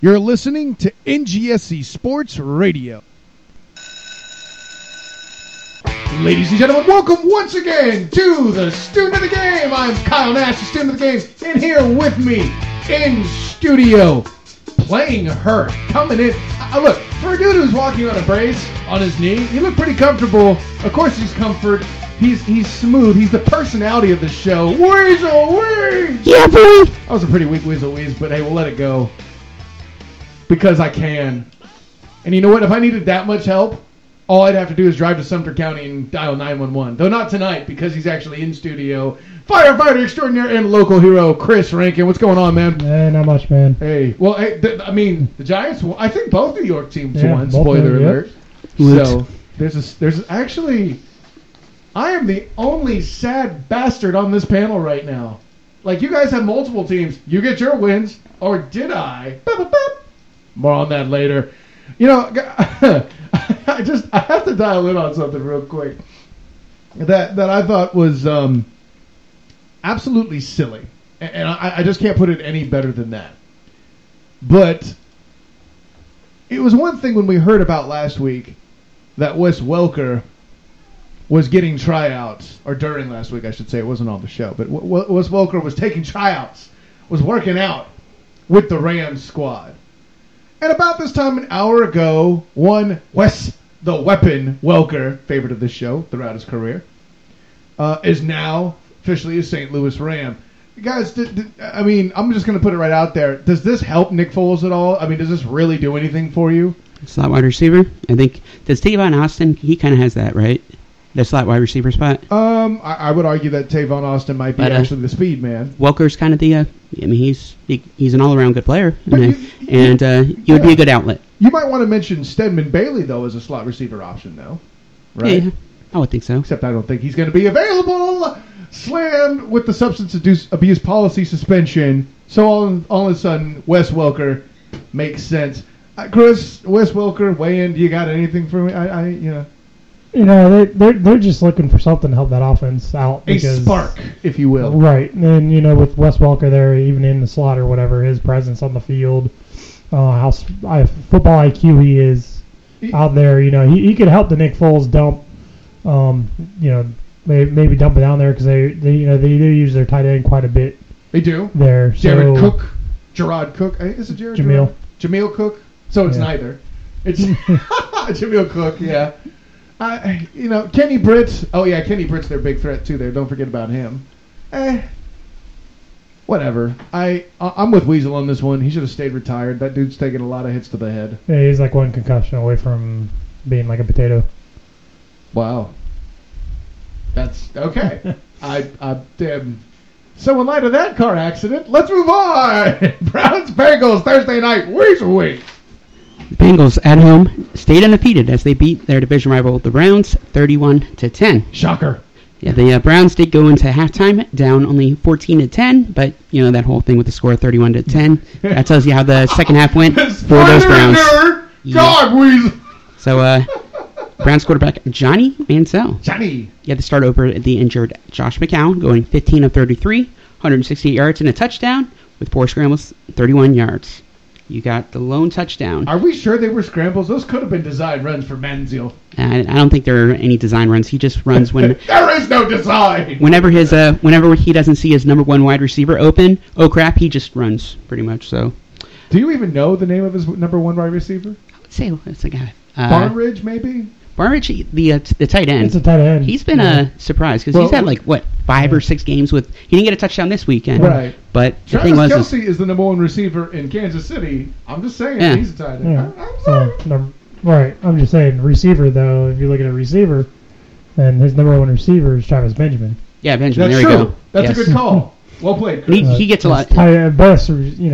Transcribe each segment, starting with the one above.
You're listening to NGSC Sports Radio. Ladies and gentlemen, welcome once again to the Student of the Game. I'm Kyle Nash, the Student of the Game, and here with me in studio, playing hurt, coming in. Look, for a dude who's walking on a brace on his knee, he looked pretty comfortable. Of course he's comfort. He's smooth. He's the personality of the show. Weasel Wheeze! Yeah, boy! That was a pretty weak Weasel Wheeze, but hey, we'll let it go. Because I can. And you know what? If I needed that much help, all I'd have to do is drive to Sumter County and dial 911. Though not tonight, because he's actually in studio. Firefighter extraordinaire and local hero, Chris Rankin. What's going on, man? Not much, man. Hey, well, hey, the Giants won. I think both New York teams won. Both Spoiler did, alert. Yep. So, there's actually... I am the only sad bastard on this panel right now. Like, you guys have multiple teams. You get your wins. Or did I? More on that later. You know, I have to dial in on something real quick that I thought was absolutely silly. And I just can't put it any better than that. But it was one thing when we heard about last week that Wes Welker was getting tryouts, or during last week, I should say. It wasn't on the show. But Wes Welker was taking tryouts, was working out with the Rams squad. And about this time an hour ago, one Wes the Weapon Welker, favorite of this show throughout his career, is now officially a St. Louis Ram. Guys, I mean, I'm just going to put it right out there. Does this help Nick Foles at all? I mean, does this really do anything for you? Slot wide receiver? I think, does Tavon Austin, he kind of has that, right? The slot wide receiver spot? I would argue that Tavon Austin might be actually the speed man. Welker's kind of the, I mean, he's an all-around good player, and he would be a good outlet. You might want to mention Stedman Bailey, though, as a slot receiver option, though. Right? Yeah, I would think so. Except I don't think he's going to be available. Slammed with the substance abuse policy suspension. So all of a sudden, Wes Welker makes sense. Chris, Wes Welker, weigh in. Do you got anything for me? You know, they're just looking for something to help that offense out. A spark, if you will. Right. And, you know, with Wes Welker there, even in the slot or whatever, his presence on the field, how football IQ he is out there, you know, he could help the Nick Foles dump, you know, maybe dump it down there because they do use their tight end quite a bit. They do. There. Gerard Cook. Is it Jared? Jameel Cook. So it's neither. It's Jameel Cook, yeah. Kenny Britt. Oh, yeah, Kenny Britt's their big threat, too, there. Don't forget about him. Whatever. I'm with Weasel on this one. He should have stayed retired. That dude's taking a lot of hits to the head. Yeah, he's like one concussion away from being like a potato. Wow. That's okay. So in light of that car accident, let's move on. Browns-Bengals Thursday night. Weasel Week. The Bengals at home stayed undefeated as they beat their division rival, the Browns, 31-10. Shocker. Yeah, the Browns did go into halftime down only 14-10, but you know that whole thing with the score 31-10. That tells you how the second half went for those Browns. God, Weasel. So, Browns quarterback Johnny Manziel. Johnny. He had to start over the injured Josh McCown, going 15 of 33, 168 yards and a touchdown with 4 scrambles, 31 yards. You got the lone touchdown. Are we sure they were scrambles? Those could have been design runs for Manziel. I don't think there are any design runs. He just runs when there is no design. Whenever he doesn't see his number one wide receiver open, oh crap, he just runs pretty much. So, do you even know the name of his number one wide receiver? I would say it's a guy. Barnridge, maybe. Barnridge, the tight end. It's a tight end. He's been a surprise because he's had 5 or 6 games with. He didn't get a touchdown this weekend. Right. But the Travis thing was, Kelce is the number one receiver in Kansas City. I'm just saying he's a tight end. Yeah. I'm sorry. Right. I'm just saying receiver though. If you look at a receiver, and his number one receiver is Travis Benjamin. Yeah, Benjamin. That's there true. we go. That's a good call. Well played, Chris. He gets a lot. Tight end, best,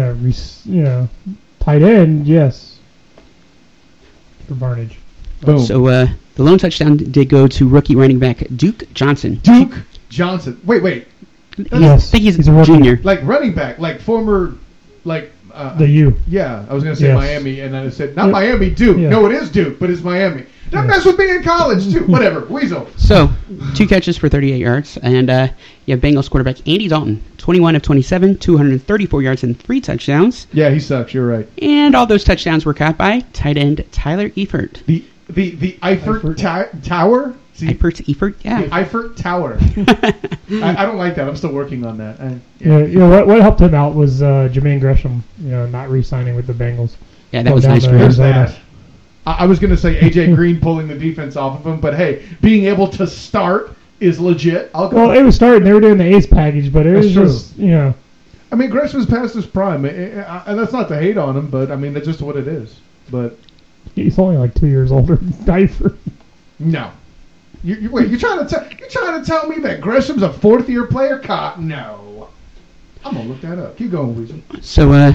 tight end. Yes. For Barnage. Boom. So the lone touchdown did go to rookie running back Duke Johnson. Duke Johnson. Wait. Yes, I think he's a junior. Like running back, like former, the U. Yeah, I was going to say Miami, and then I said, not Miami, Duke. Yeah. No, it is Duke, but it's Miami. Don't mess with me in college, too. Whatever. Weasel. So, 2 catches for 38 yards. And you have Bengals quarterback Andy Dalton, 21 of 27, 234 yards and 3 touchdowns. Yeah, he sucks. You're right. And all those touchdowns were caught by tight end Tyler Eifert. The Eifert Tower? Eifert, yeah. The Eifert Tower. I don't like that. I'm still working on that. What helped him out was Jermaine Gresham, not re-signing with the Bengals. Yeah, that was nice for him. There's that. I was going to say A.J. Green pulling the defense off of him, but hey, being able to start is legit. Well, it was starting. They were doing the ace package, but it was just, I mean, Gresham's past his prime, and that's not to hate on him, but I mean, that's just what it is. But he's only like 2 years older than Eifert. No. Wait, you're trying to tell me that Gresham's a 4th-year player? No. I'm going to look that up. Keep going, Weasel. So,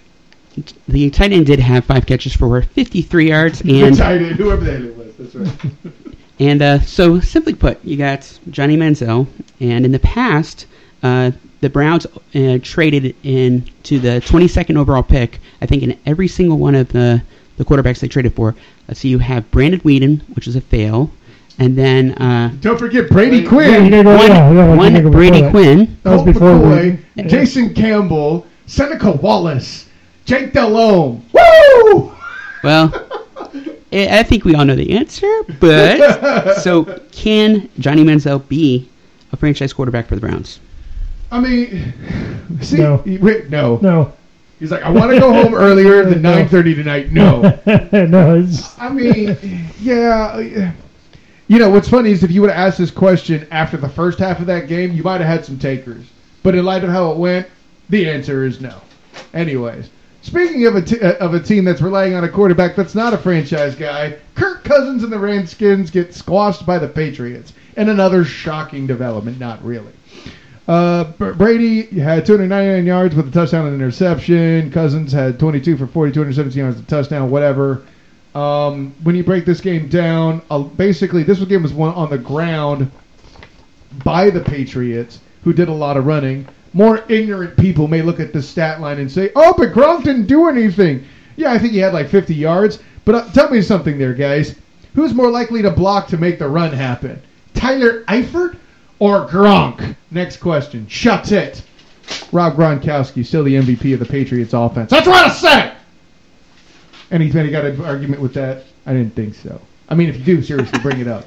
the tight end did have 5 catches for 53 yards. And the tight end, whoever that it was. That's right. And so, simply put, you got Johnny Manziel. And in the past, the Browns traded into the 22nd overall pick, I think, in every single one of the quarterbacks they traded for. So you have Brandon Weeden, which is a fail. And then don't forget Brady Quinn. One Brady Quinn. That was before Jason Campbell, Seneca Wallace, Jake Delhomme. Woo! Well, I think we all know the answer. But so can Johnny Manziel be a franchise quarterback for the Browns? I mean, see, no. No. He's like, I want to go home earlier than 9:30 tonight. No. No. I mean, yeah. What's funny is if you would have asked this question after the first half of that game, you might have had some takers. But in light of how it went, the answer is no. Anyways, speaking of a team that's relying on a quarterback that's not a franchise guy, Kirk Cousins and the Redskins get squashed by the Patriots. And another shocking development, not really. Brady had 299 yards with a touchdown and interception. Cousins had 22 for 40, 217 yards, a touchdown, whatever. When you break this game down, basically this game was won on the ground by the Patriots, who did a lot of running. More ignorant people may look at this stat line and say, oh, but Gronk didn't do anything. Yeah, I think he had like 50 yards. But tell me something there, guys. Who's more likely to block to make the run happen? Tyler Eifert or Gronk? Next question. Shut it. Rob Gronkowski, still the MVP of the Patriots offense. That's what I said! Anybody got an argument with that? I didn't think so. I mean, if you do, seriously, bring it up.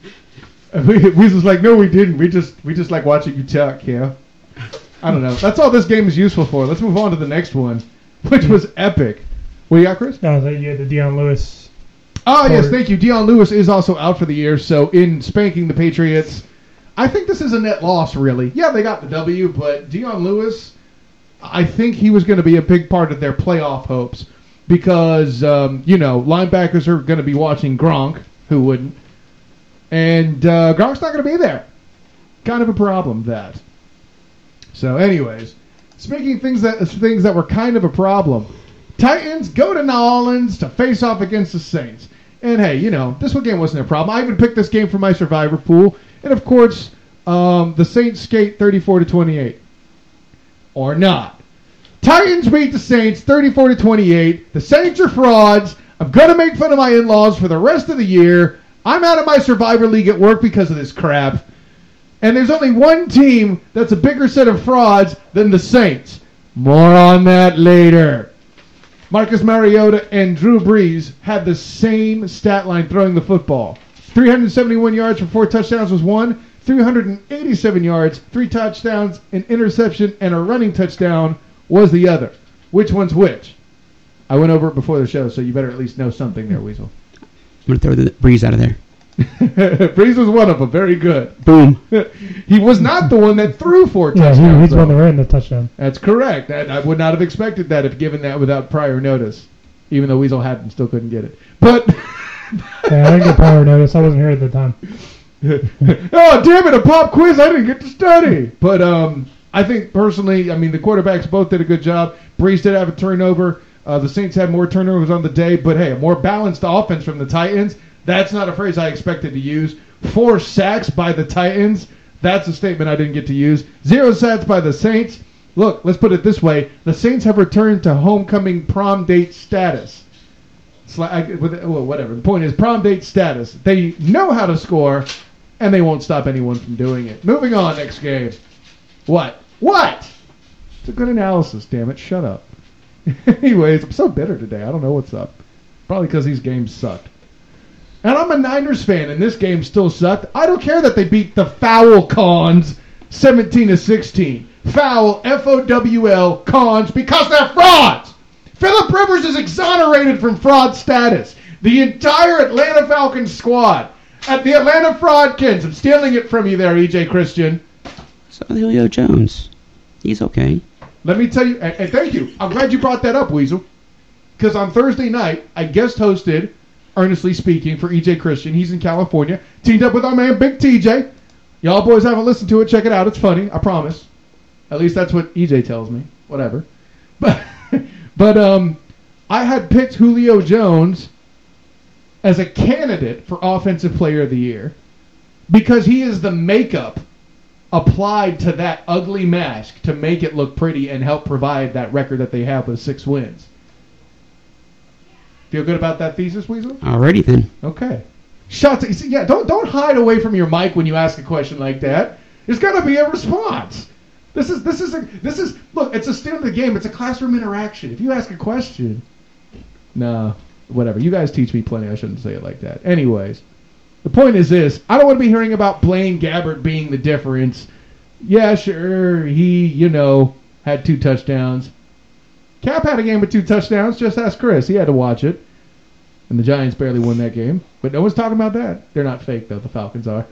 Weasel's like, no, we didn't. We just like watching you talk, yeah? I don't know. That's all this game is useful for. Let's move on to the next one, which was epic. What do you got, Chris? No, you had the Dion Lewis. Oh, yes, thank you. Dion Lewis is also out for the year, so in spanking the Patriots, I think this is a net loss, really. Yeah, they got the W, but Dion Lewis, I think he was going to be a big part of their playoff hopes. Because, linebackers are going to be watching Gronk. Who wouldn't? And Gronk's not going to be there. Kind of a problem, that. So, anyways. Speaking of things that were kind of a problem. Titans go to New Orleans to face off against the Saints. And, hey, this game wasn't a problem. I even picked this game for my survivor pool. And, of course, the Saints skate 34-28. Or not. Titans beat the Saints 34-28. The Saints are frauds. I'm going to make fun of my in-laws for the rest of the year. I'm out of my Survivor League at work because of this crap. And there's only one team that's a bigger set of frauds than the Saints. More on that later. Marcus Mariota and Drew Brees had the same stat line throwing the football. 371 yards for 4 touchdowns was one. 387 yards, 3 touchdowns, an interception, and a running touchdown was the other. Which one's which? I went over it before the show, so you better at least know something there, Weasel. I'm going to throw the Breeze out of there. Breeze was one of them. Very good. Boom. He was not the one that threw 4 touchdowns. Yeah, he's the one that ran the touchdown. That's correct. I would not have expected that if given that without prior notice, even though Weasel had and still couldn't get it. But yeah, I didn't get prior notice. I wasn't here at the time. Oh, damn it, a pop quiz. I didn't get to study. But I think personally, the quarterbacks both did a good job. Brees did have a turnover. The Saints had more turnovers on the day. But, hey, a more balanced offense from the Titans. That's not a phrase I expected to use. 4 sacks by the Titans. That's a statement I didn't get to use. 0 sacks by the Saints. Look, let's put it this way. The Saints have returned to homecoming prom date status. whatever. The point is prom date status. They know how to score, and they won't stop anyone from doing it. Moving on, next game. What? It's a good analysis, damn it. Shut up. Anyways, I'm so bitter today. I don't know what's up. Probably because these games sucked. And I'm a Niners fan, and this game still sucked. I don't care that they beat the Foul Cons 17-16. Foul, F-O-W-L, Cons, because they're frauds. Phillip Rivers is exonerated from fraud status. The entire Atlanta Falcons squad. At the Atlanta Fraudkins. I'm stealing it from you there, E.J. Christian. So Julio Jones. He's okay. Let me tell you, and thank you. I'm glad you brought that up, Weasel. Because on Thursday night, I guest hosted Earnestly Speaking for E.J. Christian. He's in California. Teamed up with our man, Big TJ. Y'all boys haven't listened to it. Check it out. It's funny. I promise. At least that's what EJ tells me. Whatever. But I had picked Julio Jones as a candidate for Offensive Player of the Year because he is the makeup applied to that ugly mask to make it look pretty and help provide that record that they have with 6 wins. Feel good about that thesis, Weasel? Alrighty then. Okay. Shots. Yeah, don't hide away from your mic when you ask a question like that. There's got to be a response. This is look. It's a stand of the game. It's a classroom interaction. If you ask a question, no, whatever. You guys teach me plenty. I shouldn't say it like that. Anyways, the point is this: I don't want to be hearing about Blaine Gabbert being the difference. Yeah, sure, he had 2 touchdowns. Cap had a game with 2 touchdowns. Just ask Chris. He had to watch it. And the Giants barely won that game. But no one's talking about that. They're not fake, though. The Falcons are.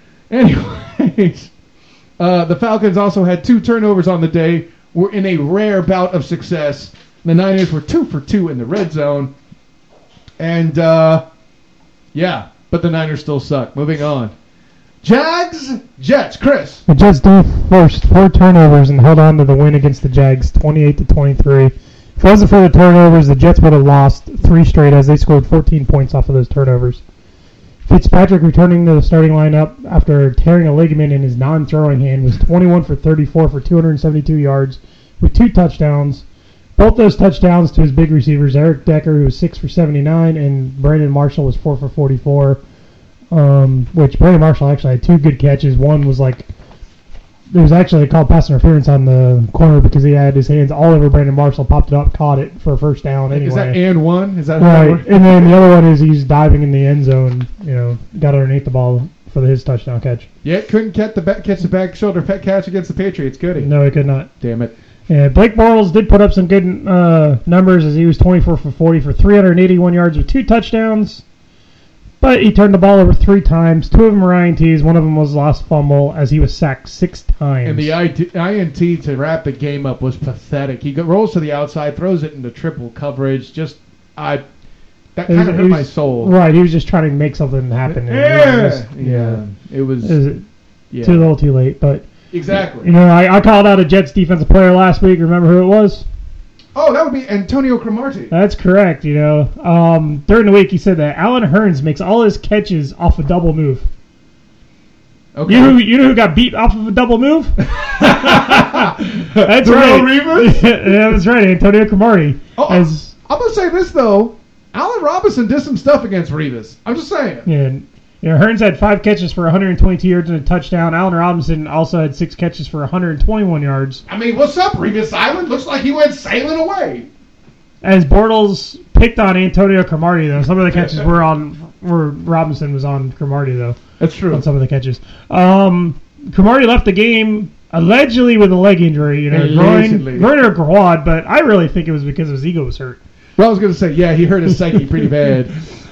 Anyways, the Falcons also had 2 turnovers on the day. Were in a rare bout of success. The Niners were 2 for 2 in the red zone. And, yeah. But the Niners still suck. Moving on. Jags, Jets. Chris. The Jets forced 4 turnovers and held on to the win against the Jags, 28-23. If it wasn't for the turnovers, the Jets would have lost 3 straight as they scored 14 points off of those turnovers. Fitzpatrick, returning to the starting lineup after tearing a ligament in his non-throwing hand, was 21 for 34 for 272 yards with 2 touchdowns. Both those touchdowns to his big receivers, Eric Decker, who was 6 for 79, and Brandon Marshall was 4 for 44. Which Brandon Marshall actually had 2 good catches. One was there was actually a called pass interference on the corner because he had his hands all over Brandon Marshall, popped it up, caught it for a first down anyway. Is that and one? Is that right? And then the other one is he's diving in the end zone, got underneath the ball for his touchdown catch. Yeah, couldn't catch the back shoulder catch against the Patriots, could he? No, he could not. Damn it. Yeah, Blake Bortles did put up some good numbers as he was 24 for 40 for 381 yards with 2 touchdowns. But he turned the ball over 3 times. 2 of them were INTs. One of them was lost fumble as he was sacked 6 times. And the INT to wrap the game up was pathetic. He rolls to the outside, throws it into triple coverage. That kind of hurt my soul. Right, he was just trying to make something happen. It was too little too late. But exactly. I called out a Jets defensive player last week. Remember who it was? Oh, that would be Antonio Cromartie. That's correct. During the week, he said that Alan Hearns makes all his catches off a double move. Okay. You know who got beat off of a double move? That's right. Rivas? Yeah, that's right. Antonio Cromartie. I'm gonna say this though. Allen Robinson did some stuff against Rivas. I'm just saying. Yeah. Hearns had 5 catches for 122 yards and a touchdown. Allen Robinson also had 6 catches for 121 yards. I mean, what's up, Revis Island? Looks like he went sailing away. As Bortles picked on Antonio Cromartie, though, some of the catches were Robinson was on Cromartie, though. That's true. On some of the catches. Cromartie left the game allegedly with a leg injury, groin or quad, but I really think it was because his ego was hurt. Well, I was going to say, yeah, he hurt his psyche pretty bad.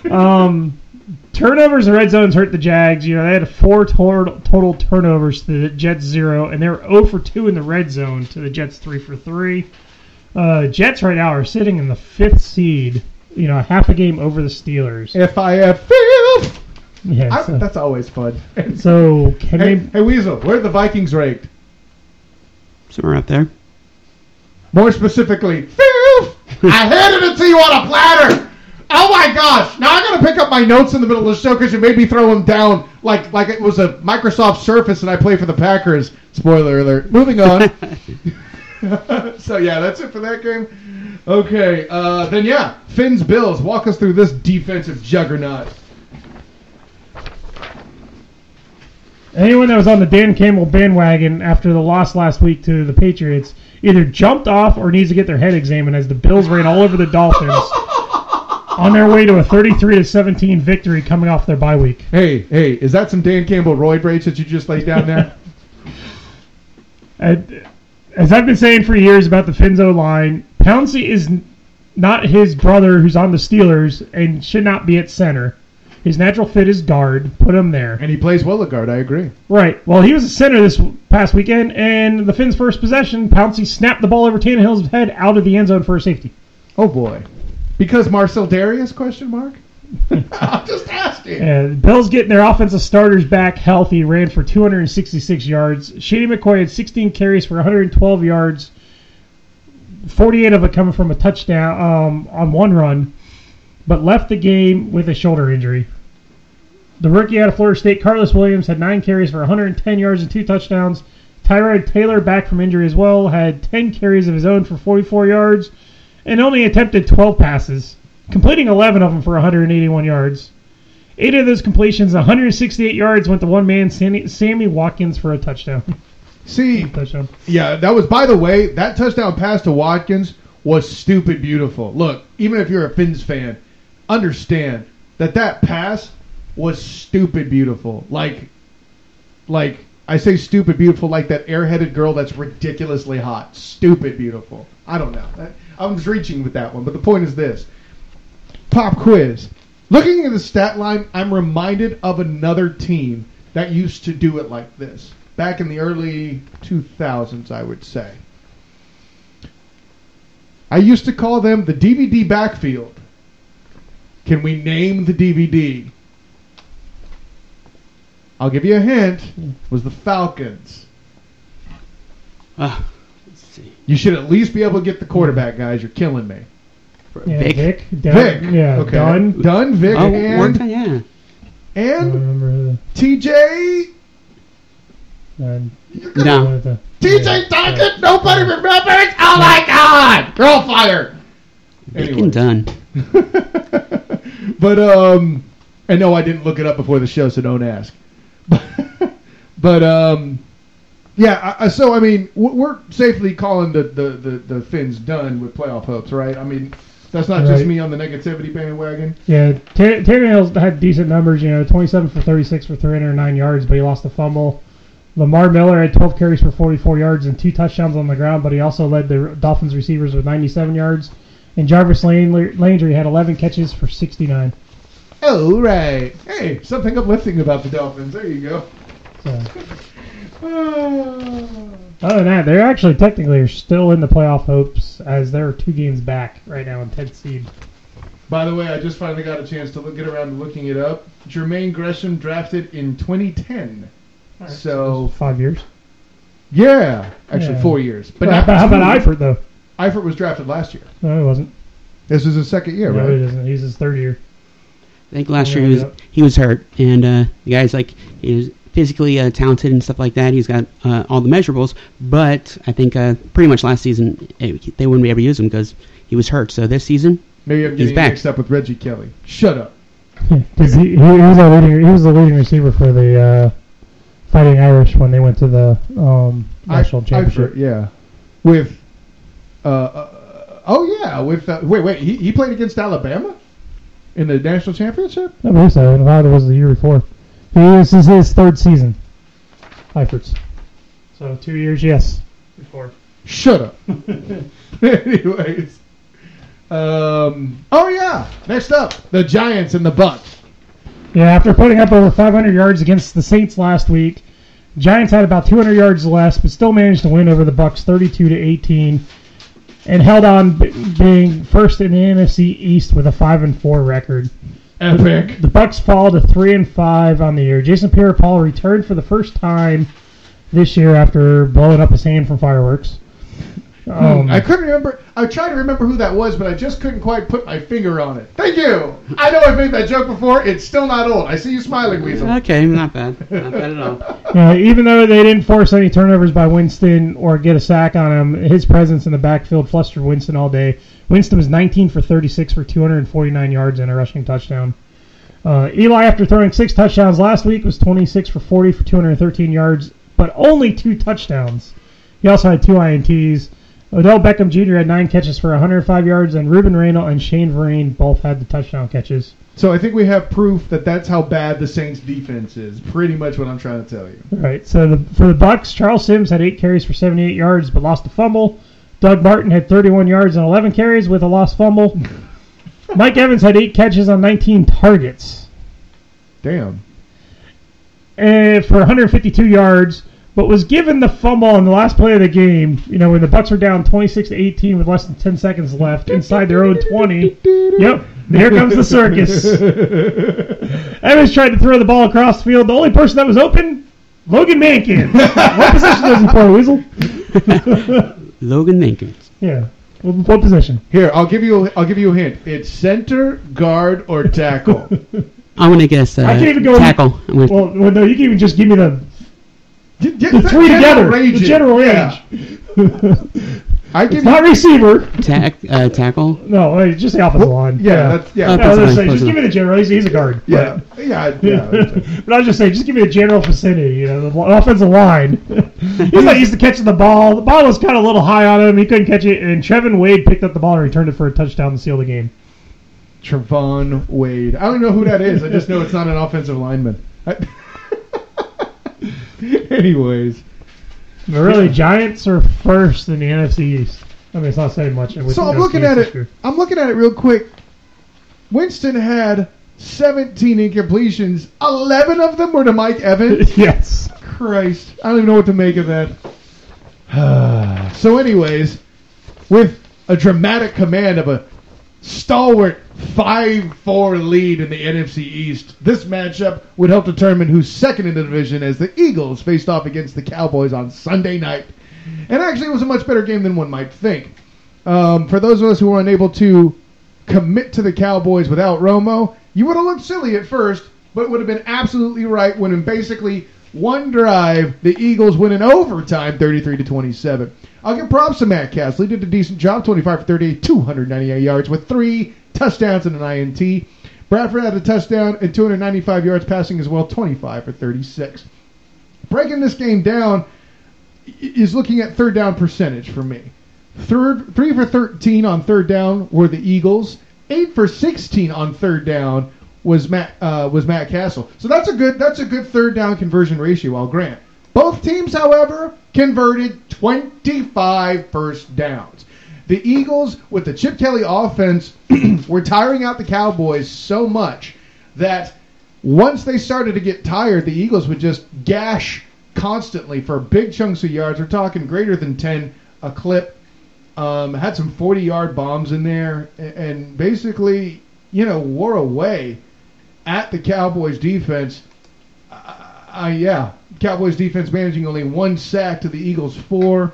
Turnovers and red zones hurt the Jags. They had 4 total turnovers to the Jets 0, and they were 0 for 2 in the red zone to the Jets 3 for 3. Jets right now are sitting in the 5th seed, half a game over the Steelers. FIF. Yeah, that's always fun. So Hey, Weasel, where are the Vikings ranked? Somewhere up there. More specifically, FIF. I handed it to you on a platter. Oh my gosh! Now I gotta pick up my notes in the middle of the show because you made me throw them down like it was a Microsoft Surface and I play for the Packers. Spoiler alert. Moving on. So, yeah, that's it for that game. Okay, then, yeah, Fins Bills. Walk us through this defensive juggernaut. Anyone that was on the Dan Campbell bandwagon after the loss last week to the Patriots either jumped off or needs to get their head examined as the Bills ran all over the Dolphins on their way to a 33-17 victory coming off their bye week. Hey, is that some Dan Campbell roid rage that you just laid down there? As I've been saying for years about the Finzo line, Pouncey is not his brother who's on the Steelers and should not be at center. His natural fit is guard. Put him there. And he plays well at guard, I agree. Right. Well, he was a center this past weekend, and the Finns' first possession, Pouncey snapped the ball over Tannehill's head out of the end zone for a safety. Oh, boy. Because Marcel Darius, question mark? I'm just asking. The Bills getting their offensive starters back healthy, ran for 266 yards. Shady McCoy had 16 carries for 112 yards, 48 of it coming from a touchdown on one run, but left the game with a shoulder injury. The rookie out of Florida State, Carlos Williams, had 9 carries for 110 yards and 2 touchdowns. Tyrod Taylor, back from injury as well, had 10 carries of his own for 44 yards and only attempted 12 passes, completing 11 of them for 181 yards. 8 of those completions, 168 yards, went to one man, Sammy Watkins, for a touchdown. See, yeah, that was, by the way, that touchdown pass to Watkins was stupid beautiful. Look, even if you're a Fins fan, understand that pass was stupid beautiful. Like I say stupid beautiful like that airheaded girl that's ridiculously hot. Stupid beautiful. I don't know. I was reaching with that one, but the point is this. Pop quiz. Looking at the stat line, I'm reminded of another team that used to do it like this. Back in the early 2000s, I would say. I used to call them the DVD backfield. Can we name the DVD? I'll give you a hint. It was the Falcons. Let's see. You should at least be able to get the quarterback, guys. You're killing me. Yeah, Vic. Vic. Yeah, Okay. Dunn, Vic, Oh, and yeah. I remember TJ. No. TJ Duncan. Nobody remembers. Oh my God! Girl fire. Vic and Dunn. But and no, I didn't look it up before the show, so don't ask. But yeah. So I mean, we're safely calling the Fins done with playoff hopes, right? I mean, that's not just me on the negativity bandwagon. Yeah, Tannehill had decent numbers. 27 for 36 for 309 yards, but he lost a fumble. Lamar Miller had 12 carries for 44 yards and 2 touchdowns on the ground, but he also led the Dolphins receivers with 97 yards. And Jarvis Landry had 11 catches for 69. Oh, right. Hey, something uplifting about the Dolphins. There you go. So, other than that, they're actually technically still in the playoff hopes as they're 2 games back right now in 10th seed. By the way, I just finally got a chance to get around to looking it up. Jermaine Gresham drafted in 2010. Right, so 5 years. Yeah, actually 4 years. But how about Eifert though? Eifert was drafted last year. No, he wasn't. This is his second year, no, right? No, he doesn't. He's his 3rd year. I think last year he was hurt, and the guy's he was physically talented and stuff like that. He's got all the measurables, but I think pretty much last season they wouldn't be able to use him because he was hurt. So this season, maybe I'm getting mixed up with Reggie Kelly. Shut up. Because he was the leading receiver for the Fighting Irish when they went to the national championship. Yeah, with he played against Alabama in the national championship. I believe so. Nevada was the year before. This is his 3rd season. Eifert's. So 2 years, yes. Before. Shut up. Anyways. Next up, the Giants and the Bucs. Yeah, after putting up over 500 yards against the Saints last week, Giants had about 200 yards less, but still managed to win over the Bucs 32-18, and held on being first in the NFC East with a 5-4 record. Epic. The Bucs fall to 3-5 on the year. Jason Pierre-Paul returned for the first time this year after blowing up his hand from fireworks. I couldn't remember. I tried to remember who that was, but I just couldn't quite put my finger on it. Thank you. I know I've made that joke before. It's still not old. I see you smiling, Weasel. Okay, not bad. Not bad at all. Even though they didn't force any turnovers by Winston or get a sack on him, his presence in the backfield flustered Winston all day. Winston was 19 for 36 for 249 yards and a rushing touchdown. Eli, after throwing 6 touchdowns last week, was 26 for 40 for 213 yards, but only 2 touchdowns. He also had 2 INTs. Odell Beckham Jr. had 9 catches for 105 yards, and Ruben Randall and Shane Vereen both had the touchdown catches. So I think we have proof that that's how bad the Saints' defense is. Pretty much what I'm trying to tell you. All right. So for the Bucs, Charles Sims had 8 carries for 78 yards, but lost a fumble. Doug Martin had 31 yards and 11 carries with a lost fumble. Mike Evans had 8 catches on 19 targets. Damn. And for 152 yards. But was given the fumble on the last play of the game, when the Bucs were down 26-18 with less than 10 seconds left inside their own 20. Yep, here comes the circus. Evans tried to throw the ball across the field. The only person that was open, Logan Mankins. What position does he play, Weasel? Logan Mankins. Yeah. What position? Here, I'll give you a hint. It's center, guard, or tackle. I'm gonna guess I can't even go tackle. Well, no, you can even just give me the Get the 3 together. The general range. Yeah. It's not receiver. Tackle. No, just the offensive line. Just give me the general. He's a guard. Yeah. But I was just saying, just give me the general vicinity. The offensive line. He's not used to catching the ball. The ball was kind of a little high on him. He couldn't catch it, and Trevin Wade picked up the ball and returned it for a touchdown to seal the game. Trevon Wade. I don't know who that is. I just know it's not an offensive lineman. Anyways. But really, Giants are first in the NFC East. I mean, it's not saying much. So I'm looking at it. I'm looking at it real quick. Winston had 17 incompletions. 11 of them were to Mike Evans. Yes. Christ. I don't even know what to make of that. So anyways, with a dramatic command of a stalwart 5-4 lead in the NFC East, this matchup would help determine who's second in the division as the Eagles faced off against the Cowboys on Sunday night. And actually, it was a much better game than one might think. For those of us who were unable to commit to the Cowboys without Romo, you would have looked silly at first, but would have been absolutely right when in basically one drive, the Eagles win in overtime 33-27. I'll give props to Matt Castle. He did a decent job, 25 for 38, 298 yards with 3 touchdowns and an INT. Bradford had a touchdown and 295 yards passing as well, 25 for 36. Breaking this game down is looking at third down percentage for me. 3 for 13 on third down were the Eagles. 8 for 16 on third down was Matt Castle. So that's a good third down conversion ratio, I'll grant. Both teams, however, converted 25 first downs. The Eagles, with the Chip Kelly offense, were tiring out the Cowboys so much that once they started to get tired, the Eagles would just gash constantly for big chunks of yards. We're talking greater than 10 a clip. Had some 40-yard bombs in there and basically, wore away at the Cowboys defense. Cowboys defense managing only 1 sack to the Eagles 4.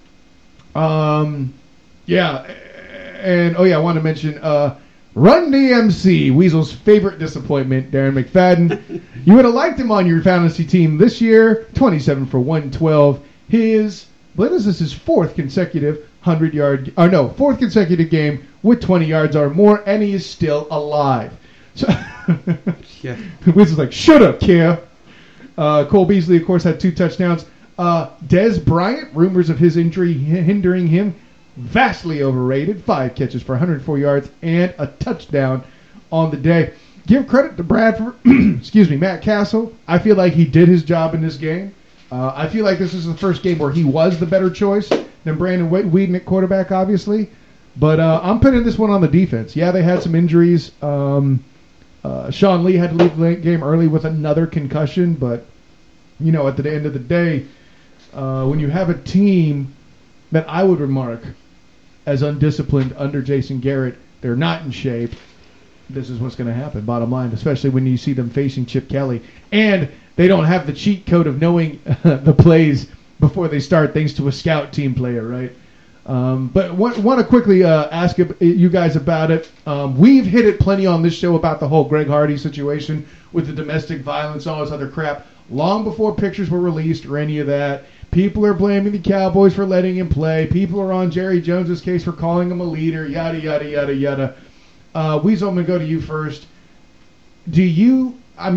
I want to mention Run DMC, Weasel's favorite disappointment, Darren McFadden. You would have liked him on your fantasy team this year, 27 for 112. This is his 4th consecutive fourth consecutive game with 20 yards or more, and he is still alive. So, Weasel's like, shut up, Kev. Cole Beasley, of course, had 2 touchdowns. Dez Bryant, rumors of his injury hindering him, vastly overrated. 5 catches for 104 yards and a touchdown on the day. Give credit to Bradford, Matt Castle. I feel like he did his job in this game. I feel like this is the first game where he was the better choice than Brandon Weeden at quarterback, obviously. But I'm putting this one on the defense. Yeah, they had some injuries. Sean Lee had to leave the game early with another concussion, but at the end of the day, when you have a team that I would remark as undisciplined under Jason Garrett, they're not in shape. This is what's going to happen, bottom line, especially when you see them facing Chip Kelly. And they don't have the cheat code of knowing the plays before they start, thanks to a scout team player, right? But want to quickly ask you guys about it. We've hit it plenty on this show about the whole Greg Hardy situation with the domestic violence and all this other crap. Long before pictures were released or any of that, people are blaming the Cowboys for letting him play. People are on Jerry Jones's case for calling him a leader, yada, yada, yada, yada. Weasel, I'm going to go to you first. Does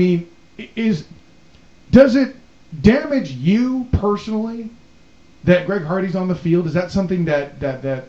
it damage you personally that Greg Hardy's on the field? Is that something that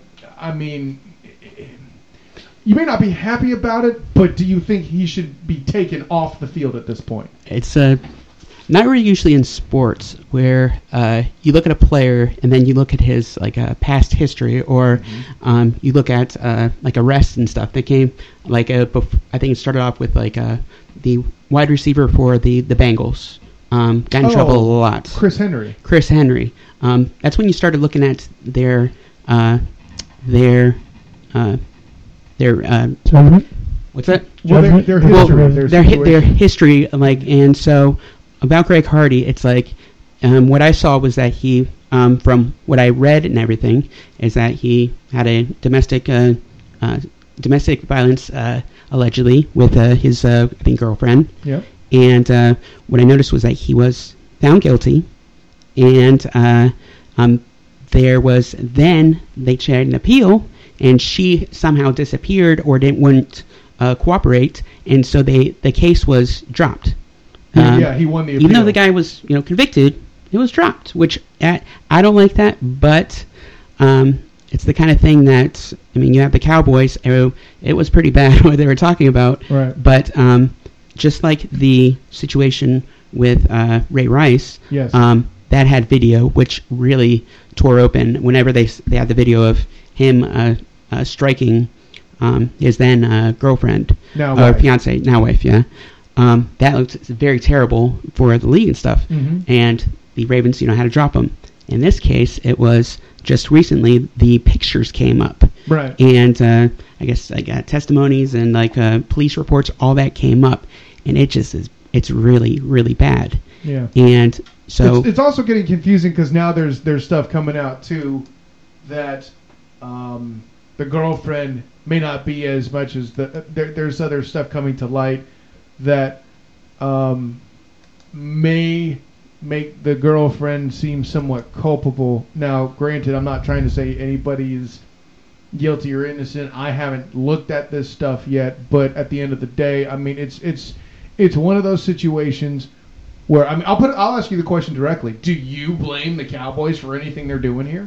you may not be happy about it, but do you think he should be taken off the field at this point? It's not really usually in sports where you look at a player and then you look at his past history, or you look at arrests and stuff. They came I think it started off with the wide receiver for the Bengals. Got in trouble a lot. Chris Henry. That's when you started looking at their what's that? Well, their history. Their history, and so about Greg Hardy, it's what I saw was that he, from what I read and everything, is that he had a domestic violence allegedly with his I think girlfriend. Yep. And what I noticed was that he was found guilty, and they tried an appeal, and she somehow disappeared or wouldn't cooperate, and so the case was dropped. He won the appeal. Even though the guy was convicted, it was dropped, which I don't like that, but it's the kind of thing that, you have the Cowboys, it was pretty bad what they were talking about, right. But just like the situation with Ray Rice, yes. That had video, which really tore open whenever they had the video of him striking his then girlfriend, or fiance, now wife, yeah. That looked very terrible for the league and stuff, and the Ravens, had to drop him. In this case, it was just recently the pictures came up, right? And I guess testimonies and police reports, all that came up, and it's really, really bad. Yeah. And so it's also getting confusing because now there's stuff coming out too that the girlfriend may not be as much as there's other stuff coming to light that may make the girlfriend seem somewhat culpable. Now, granted, I'm not trying to say anybody is guilty or innocent. I haven't looked at this stuff yet, but at the end of the day, it's one of those situations where I'll ask you the question directly. Do you blame the Cowboys for anything they're doing here?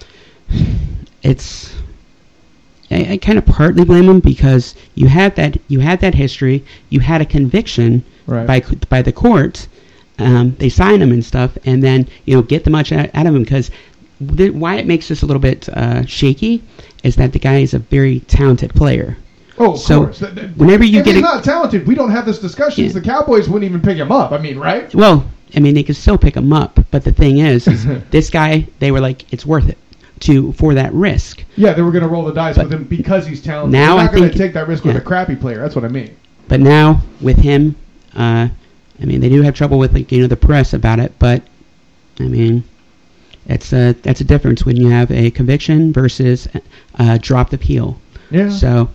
I kind of partly blame them because you had that history, you had a conviction by the court, they signed him and stuff, and then get the much out of him, because why it makes this a little bit shaky is that the guy is a very talented player. Oh, of course. Whenever you if he's not talented, we don't have this discussion. Yeah. The Cowboys wouldn't even pick him up. Right? Well, they could still pick him up, but the thing is this guy, they were like, it's worth it for that risk. Yeah, they were going to roll the dice with him because he's talented. Now they're not going to take that risk with a crappy player. That's what I mean. But now with him, they do have trouble with the press about it. But that's a difference when you have a conviction versus dropped appeal. Yeah. So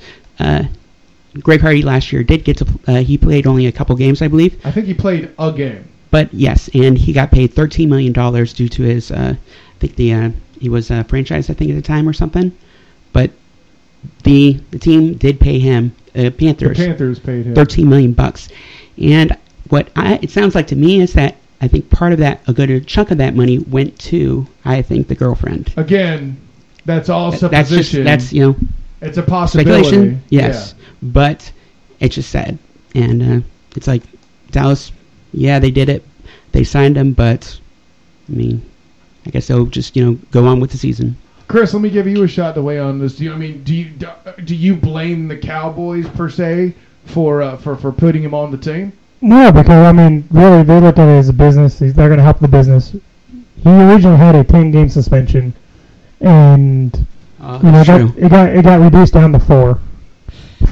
Greg Hardy last year did get to. He played only a couple games, I believe. I think he played a game. But yes, and he got paid $13 million due to his. I think he was franchised, I think, at the time or something. But the team did pay him. Panthers. The Panthers paid him $13 million. And what it sounds like to me is that I think part of that, a good chunk of that money, went to, I think, the girlfriend. Again, that's all supposition. That's it's a possibility. Speculation, yes, yeah. But it's just sad, and it's like Dallas. Yeah, they did it. They signed him, but I guess they'll just go on with the season. Chris, let me give you a shot to weigh on this. Do you blame the Cowboys per se for putting him on the team? No, because really they look at it as a business. They're going to help the business. He originally had a 10-game suspension, and it got reduced down to 4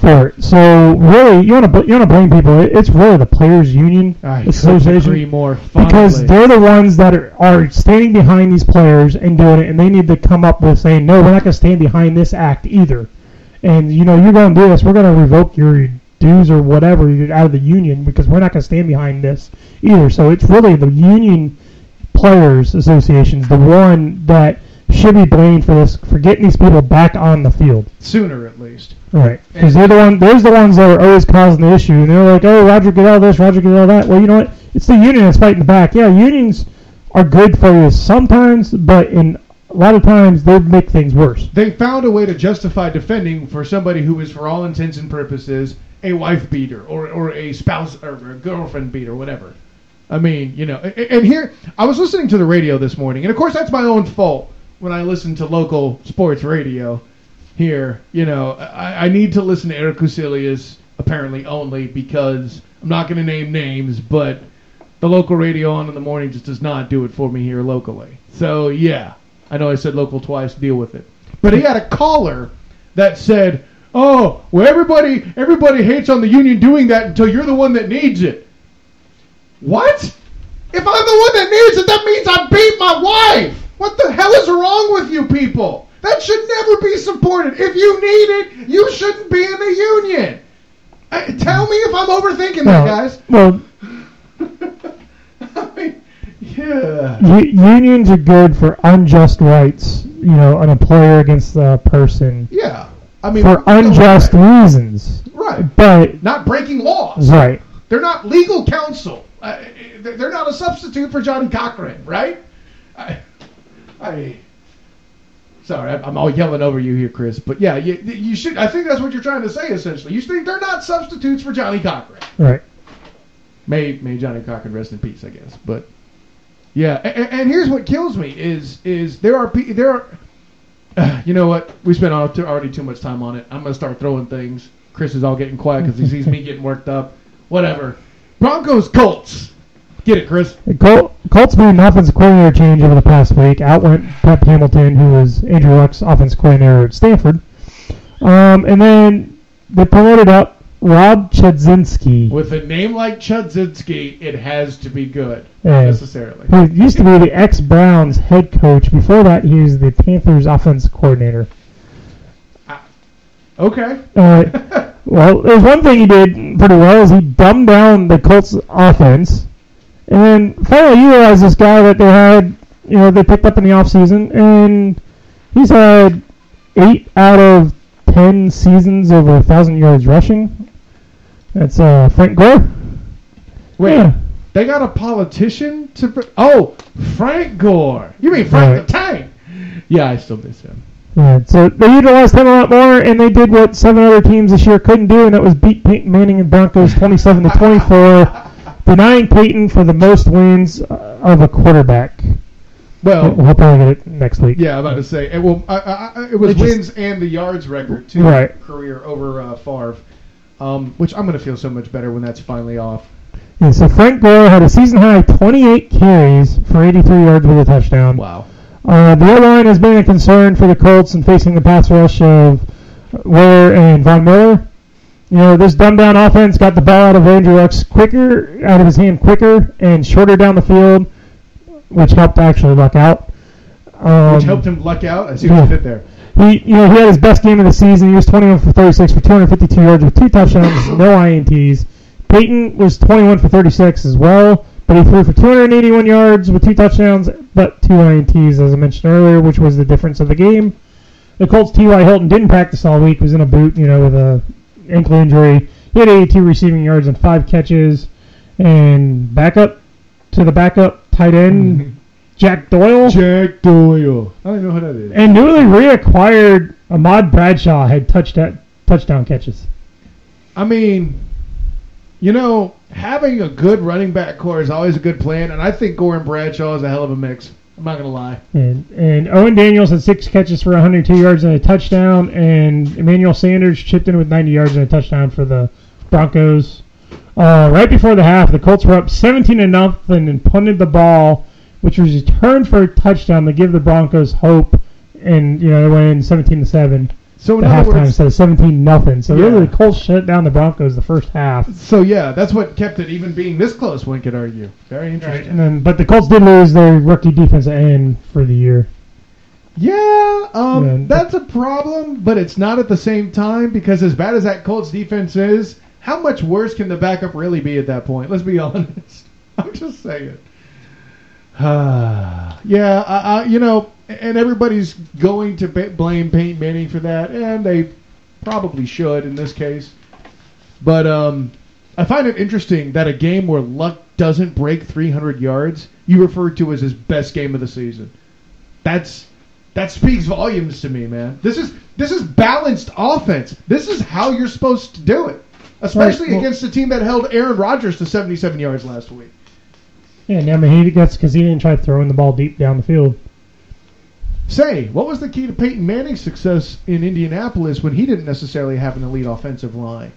sport. So really, you want to blame people. It's really the players' union association more because they're the ones that are standing behind these players and doing it, and they need to come up with saying, no, we're not going to stand behind this act either. And you're going to do this. We're going to revoke your dues or whatever out of the union because we're not going to stand behind this either. So it's really the union players associations, the one that should be blamed for this, for getting these people back on the field sooner, at least. Right, because there's the ones that are always causing the issue, and they're like, "Oh, Roger get all this, Roger get all that." Well, you know what? It's the union that's fighting back. Yeah, unions are good for you sometimes, but in a lot of times they make things worse. They found a way to justify defending for somebody who is, for all intents and purposes, a wife beater or a spouse or a girlfriend beater, whatever. I mean, and here I was listening to the radio this morning, and of course that's my own fault. When I listen to local sports radio here, I need to listen to Eric Kuselius apparently only because I'm not going to name names, but the local radio on in the morning just does not do it for me here locally. So, yeah, I know I said local twice, deal with it. But he had a caller that said, oh, well, everybody hates on the union doing that until you're the one that needs it. What? If I'm the one that needs it, that means I beat my wife. What the hell is wrong with you people? That should never be supported. If you need it, you shouldn't be in the union. Tell me if I'm overthinking that, guys. Well, I mean, yeah. Unions are good for unjust rights. An employer against a person. Yeah. I mean, for unjust reasons. Right. But not breaking laws. Right. They're not legal counsel. They're not a substitute for Johnny Cochran, right? Sorry, I'm all yelling over you here, Chris. But yeah, you should. I think that's what you're trying to say, essentially. You think they're not substitutes for Johnny Cochran, right? May Johnny Cochran rest in peace, I guess. But yeah, and here's what kills me is there are. You know what? We spent already too much time on it. I'm gonna start throwing things. Chris is all getting quiet because he sees me getting worked up. Whatever. Broncos Colts. Get it, Chris. Colts made an offensive coordinator change over the past week. Out went Pep Hamilton, who was Andrew Luck's offensive coordinator at Stanford. And then they promoted up Rob Chudzinski. With a name like Chudzinski, it has to be good, necessarily. He used to be the ex-Browns head coach. Before that, he was the Panthers offensive coordinator. Okay. Well, there's one thing he did pretty well is he dumbed down the Colts offense. And finally you realize this guy that they had, they picked up in the offseason, and he's had 8 out of 10 seasons over 1,000 yards rushing. That's Frank Gore. Wait, they got a politician to... Oh, Frank Gore. You mean Frank the Tank? Yeah, I still miss him. Yeah, so they utilized him a lot more, and they did what 7 other teams this year couldn't do, and that was beat Peyton Manning and Broncos 27-24. Denying Peyton for the most wins of a quarterback. Well, we'll probably get it next week. Yeah, I'm about to say. It was wins and the yards record, too. Right. Career over Favre, which I'm going to feel so much better when that's finally off. Yeah, so Frank Gore had a season-high 28 carries for 83 yards with a touchdown. Wow. The O-line has been a concern for the Colts in facing the pass rush of Ware and Von Miller. This dumbed-down offense got the ball out of Andrew Luck's out of his hand quicker and shorter down the field, which helped actually luck out. Which helped him luck out? I see what you did there. He had his best game of the season. He was 21 for 36 for 252 yards with 2 touchdowns, no INTs. Peyton was 21 for 36 as well, but he threw for 281 yards with 2 touchdowns, but 2 INTs, as I mentioned earlier, which was the difference of the game. The Colts' T.Y. Hilton didn't practice all week, was in a boot, with a ankle injury. He had 82 receiving yards and 5 catches. And backup tight end, Jack Doyle. I don't know who that is. And newly reacquired Ahmad Bradshaw had touchdown catches. I mean, having a good running back core is always a good plan, and I think Gore and Bradshaw is a hell of a mix. I'm not going to lie. And Owen Daniels had 6 catches for 102 yards and a touchdown, and Emmanuel Sanders chipped in with 90 yards and a touchdown for the Broncos. Right before the half, the Colts were up 17-0 and punted the ball, which was returned for a touchdown to give the Broncos hope, and they went in 17-7. So in the other halftime words, instead of 17-0. So Yeah. really, the Colts shut down the Broncos the first half. so yeah, that's what kept it even being this close. One could argue. Very interesting. And then, but the Colts did lose their rookie defensive end for the year. Yeah, that's a problem, but it's not at the same time because as bad as that Colts defense is, how much worse can the backup really be at that point? Let's be honest. I'm just saying. Yeah, and everybody's going to blame Peyton Manning for that, and they probably should in this case. But I find it interesting that a game where Luck doesn't break 300 yards, you referred to as his best game of the season. That speaks volumes to me, man. This is balanced offense. This is how you're supposed to do it, especially against a team that held Aaron Rodgers to 77 yards last week. Yeah, I mean, that's because he didn't try throwing the ball deep down the field. Say, what was the key to Peyton Manning's success in Indianapolis when he didn't necessarily have an elite offensive line?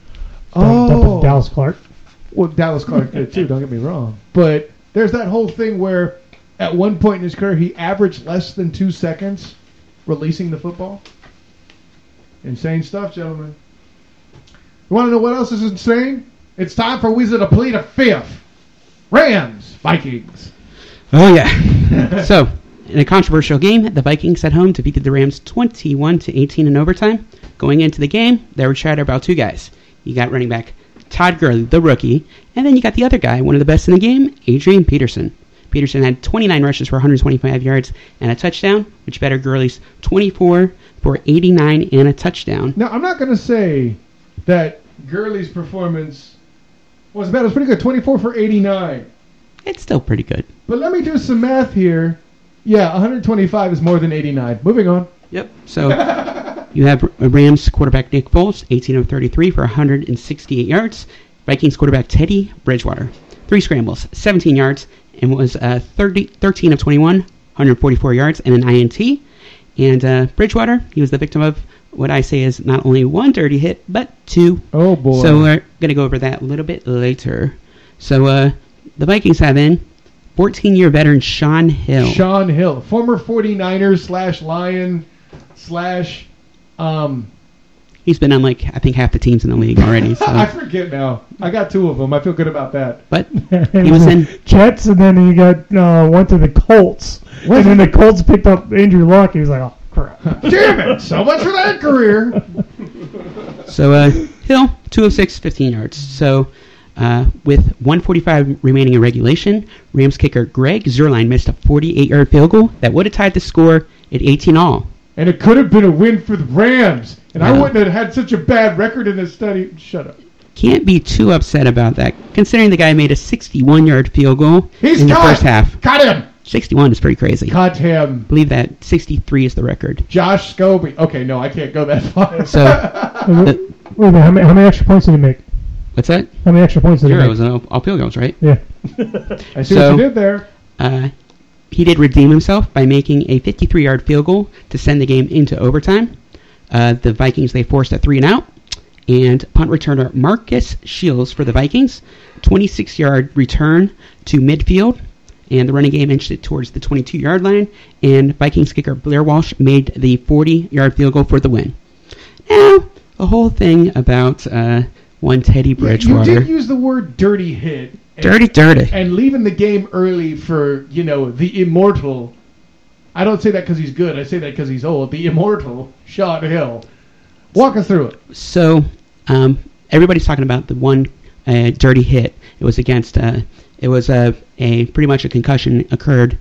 Dallas Clark. Well, Dallas Clark did too, don't get me wrong. But there's that whole thing where at one point in his career he averaged less than 2 seconds releasing the football. Insane stuff, gentlemen. You want to know what else is insane? It's time for Weezer to plead a fifth. Rams, Vikings. Oh, yeah. So, in a controversial game, the Vikings at home defeated the Rams 21-18 in overtime. Going into the game, there were chatter about two guys. You got running back Todd Gurley, the rookie, and then you got the other guy, one of the best in the game, Adrian Peterson. Peterson had 29 rushes for 125 yards and a touchdown, which bettered Gurley's 24 for 89 and a touchdown. Now, I'm not going to say that Gurley's performance was bad. It was pretty good, 24 for 89. It's still pretty good. But let me do some math here. Yeah, 125 is more than 89. Moving on. Yep. So you have Rams quarterback Nick Foles, 18 of 33 for 168 yards. Vikings quarterback Teddy Bridgewater, 3 scrambles, 17 yards, and was 13 of 21, 144 yards, and an INT. And Bridgewater, he was the victim of what I say is not only one dirty hit, but 2. Oh, boy. So we're going to go over that a little bit later. So the Vikings have in 14-year veteran Sean Hill. Sean Hill, former 49ers / Lion / He's been on, I think, half the teams in the league already. So. I forget now. I got 2 of them. I feel good about that. But he was in Jets, and then he went to the Colts. And then the Colts picked up Andrew Luck. He was like, oh, crap. Damn it! So much for that career. So Hill, 2 of 6, 15 yards. So with 1:45 remaining in regulation, Rams kicker Greg Zuerlein missed a 48-yard field goal that would have tied the score at 18-all. And it could have been a win for the Rams. And I wouldn't have had such a bad record in this study. Shut up. Can't be too upset about that, considering the guy made a 61-yard field goal in the first half. Cut him. 61 is pretty crazy. Cut him. I believe that 63 is the record. Josh Scobie. Okay, no, I can't go that far. So, wait a minute, how many extra points did he make? what's that? How many extra points did he Zero. It make? was all field goals, right? Yeah. I see what you did there. He did redeem himself by making a 53-yard field goal to send the game into overtime. The Vikings, they forced a 3-and-out. And punt returner Marcus Shields for the Vikings, 26-yard return to midfield. And the running game inched it towards the 22-yard line. And Vikings kicker Blair Walsh made the 40-yard field goal for the win. Now, the whole thing about one Teddy Bridgewater. You did use the word dirty hit. Dirty. And leaving the game early for, the immortal. I don't say that because he's good. I say that because he's old. The immortal Sean Hill. Walk us through it. So, everybody's talking about the one dirty hit. It was against. It was a pretty much a concussion occurred.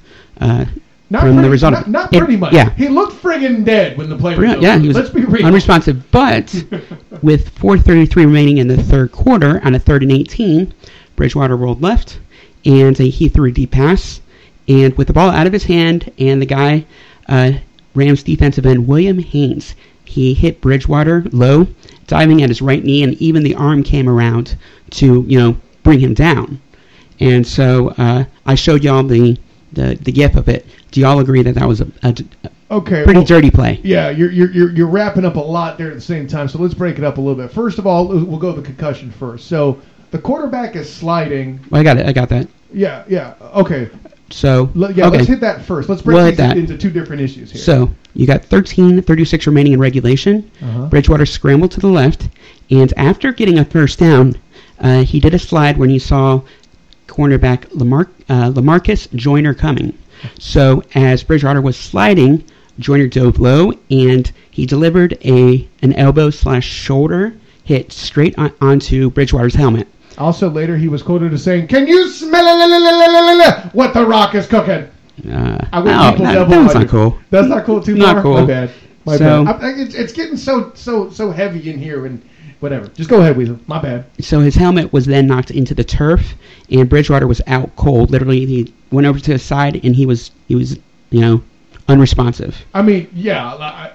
The result. Not pretty much. Yeah. He looked friggin' dead when the play was over. Yeah, he was Let's be real. unresponsive. But with 4:33 remaining in the third quarter, on a 3rd and 18, Bridgewater rolled left, and he threw a deep pass. And with the ball out of his hand, and the guy, Rams defensive end William Haynes, he hit Bridgewater low, diving at his right knee, and even the arm came around to bring him down. And so I showed y'all the gif of it. Do y'all agree that was a pretty dirty play? Yeah, you're wrapping up a lot there at the same time. So let's break it up a little bit. First of all, we'll go the concussion first. So the quarterback is sliding. Well, I got that. Yeah. Okay. So let's hit that first. Let's break We'll hit these that. into two different issues here. So you got 13:36 remaining in regulation. Bridgewater scrambled to the left, and after getting a first down, he did a slide when he saw cornerback Lamarcus Joyner coming. So as Bridgewater was sliding, Joyner dove low, and he delivered an elbow/shoulder hit straight onto Bridgewater's helmet. Also, later he was quoted as saying, "Can you smell what the Rock is cooking?" That's not cool. That's not cool too Not far? cool. My bad. It's getting so heavy in here, and whatever. Just go ahead, Weasel. My bad. So his helmet was then knocked into the turf, and Bridgewater was out cold. Literally, he went over to his side, and he was unresponsive. I mean, yeah,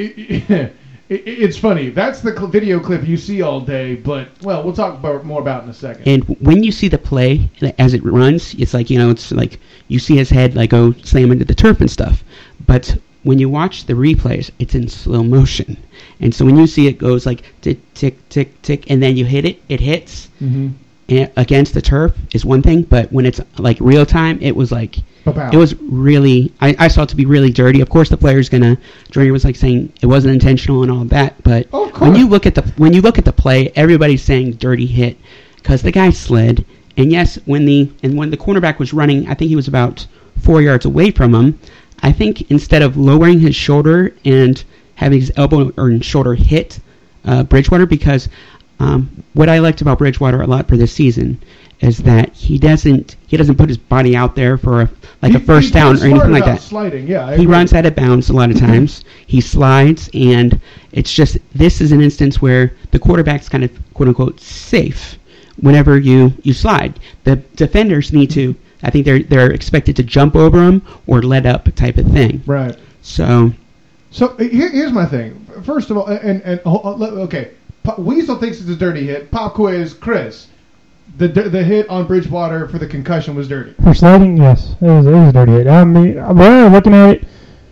it's funny. That's the video clip you see all day, but, we'll talk more about it in a second. And when you see the play as it runs, it's like, it's like you see his head like go slam into the turf and stuff. But when you watch the replays, it's in slow motion. And so when you see it goes like tick, tick, tick, tick, and then you hit it, it hits against the turf is one thing. But when it's like real time, it was like, it was really, I saw it to be really dirty. Of course, the player's Joyner was like saying it wasn't intentional and all that. But when you look at the play, everybody's saying dirty hit because the guy slid. And yes, when the cornerback was running, I think he was about 4 yards away from him. I think instead of lowering his shoulder and having his elbow or shoulder hit Bridgewater, because what I liked about Bridgewater a lot for this season is that he doesn't put his body out there for a first down or anything like that. Sliding, yeah. He runs out of bounds a lot of times. He slides, and it's just this is an instance where the quarterback's kind of quote unquote safe whenever you slide. The defenders need to. I think they're expected to jump over him or let up type of thing. Right. So here's my thing. First of all, okay, Weasel thinks it's a dirty hit. Pop quiz, Chris. The hit on Bridgewater for the concussion was dirty. For sliding, yes, it was a dirty hit. I mean, when I'm looking at it,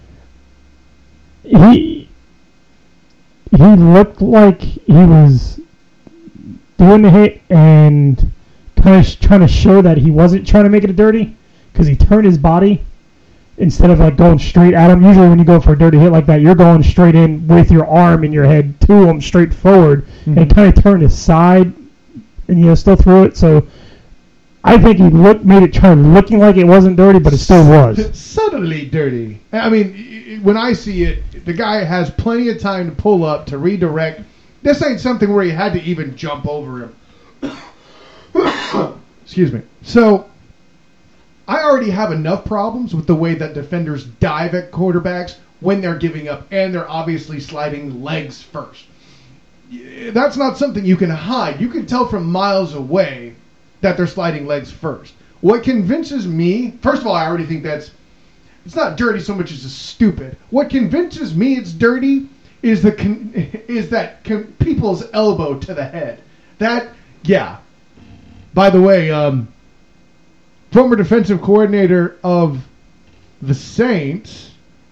he looked like he was doing the hit and kind of trying to show that he wasn't trying to make it a dirty because he turned his body instead of like going straight at him. Usually when you go for a dirty hit like that, you're going straight in with your arm and your head to him straight forward, and he kind of turned his side and still threw it. So I think he made it try looking like it wasn't dirty, but it still was. Subtly dirty. I mean, when I see it, the guy has plenty of time to pull up, to redirect. This ain't something where he had to even jump over him. Excuse me. So I already have enough problems with the way that defenders dive at quarterbacks when they're giving up, and they're obviously sliding legs first. That's not something you can hide. You can tell from miles away that they're sliding legs first. What convinces me, first of all, I already think it's not dirty so much as it's stupid. What convinces me it's dirty is people's elbow to the head. By the way, former defensive coordinator of the Saints.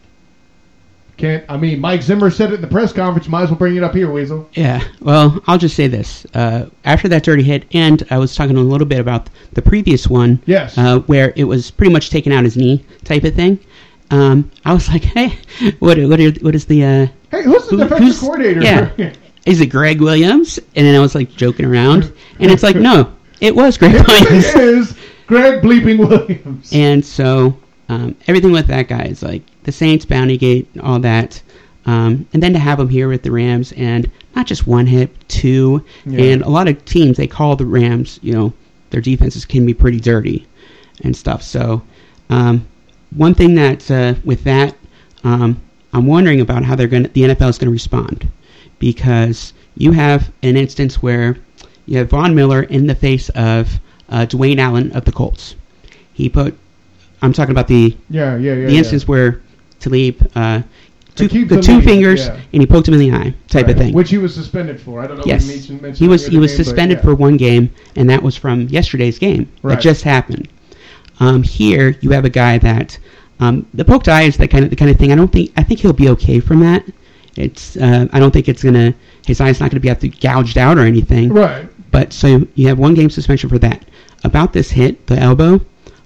Mike Zimmer said it in the press conference. Might as well bring it up here, Weasel. Yeah, well, I'll just say this. After that dirty hit, and I was talking a little bit about the previous one, yes, where it was pretty much taking out his knee type of thing. I was like, hey, what is the... hey, who's the defensive coordinator? Yeah, is it Greg Williams? And then I was like joking around, and it's like, no, it was Greg Williams. It is Greg bleeping Williams. And so everything with that guy is like the Saints, Bounty Gate, all that. And then to have him here with the Rams, and not just one hit, two. Yeah. And a lot of teams, they call the Rams, their defenses can be pretty dirty and stuff. So one thing that with that, I'm wondering about how the NFL is going to respond, because you have an instance where you have Von Miller in the face of Dwayne Allen of the Colts. I'm talking about the instance where Talib took the two fingers and he poked him in the eye type of thing. Which he was suspended for. I don't know yes. if he mentioned he was suspended for one game, and that was from yesterday's game. Right. That just happened. Here you have a guy that the poked eye is the kind of thing. I think he'll be okay from that. It's I don't think it's his eye's not gonna be gouged out or anything. Right. But so you have 1 game suspension for that. About this hit, the elbow,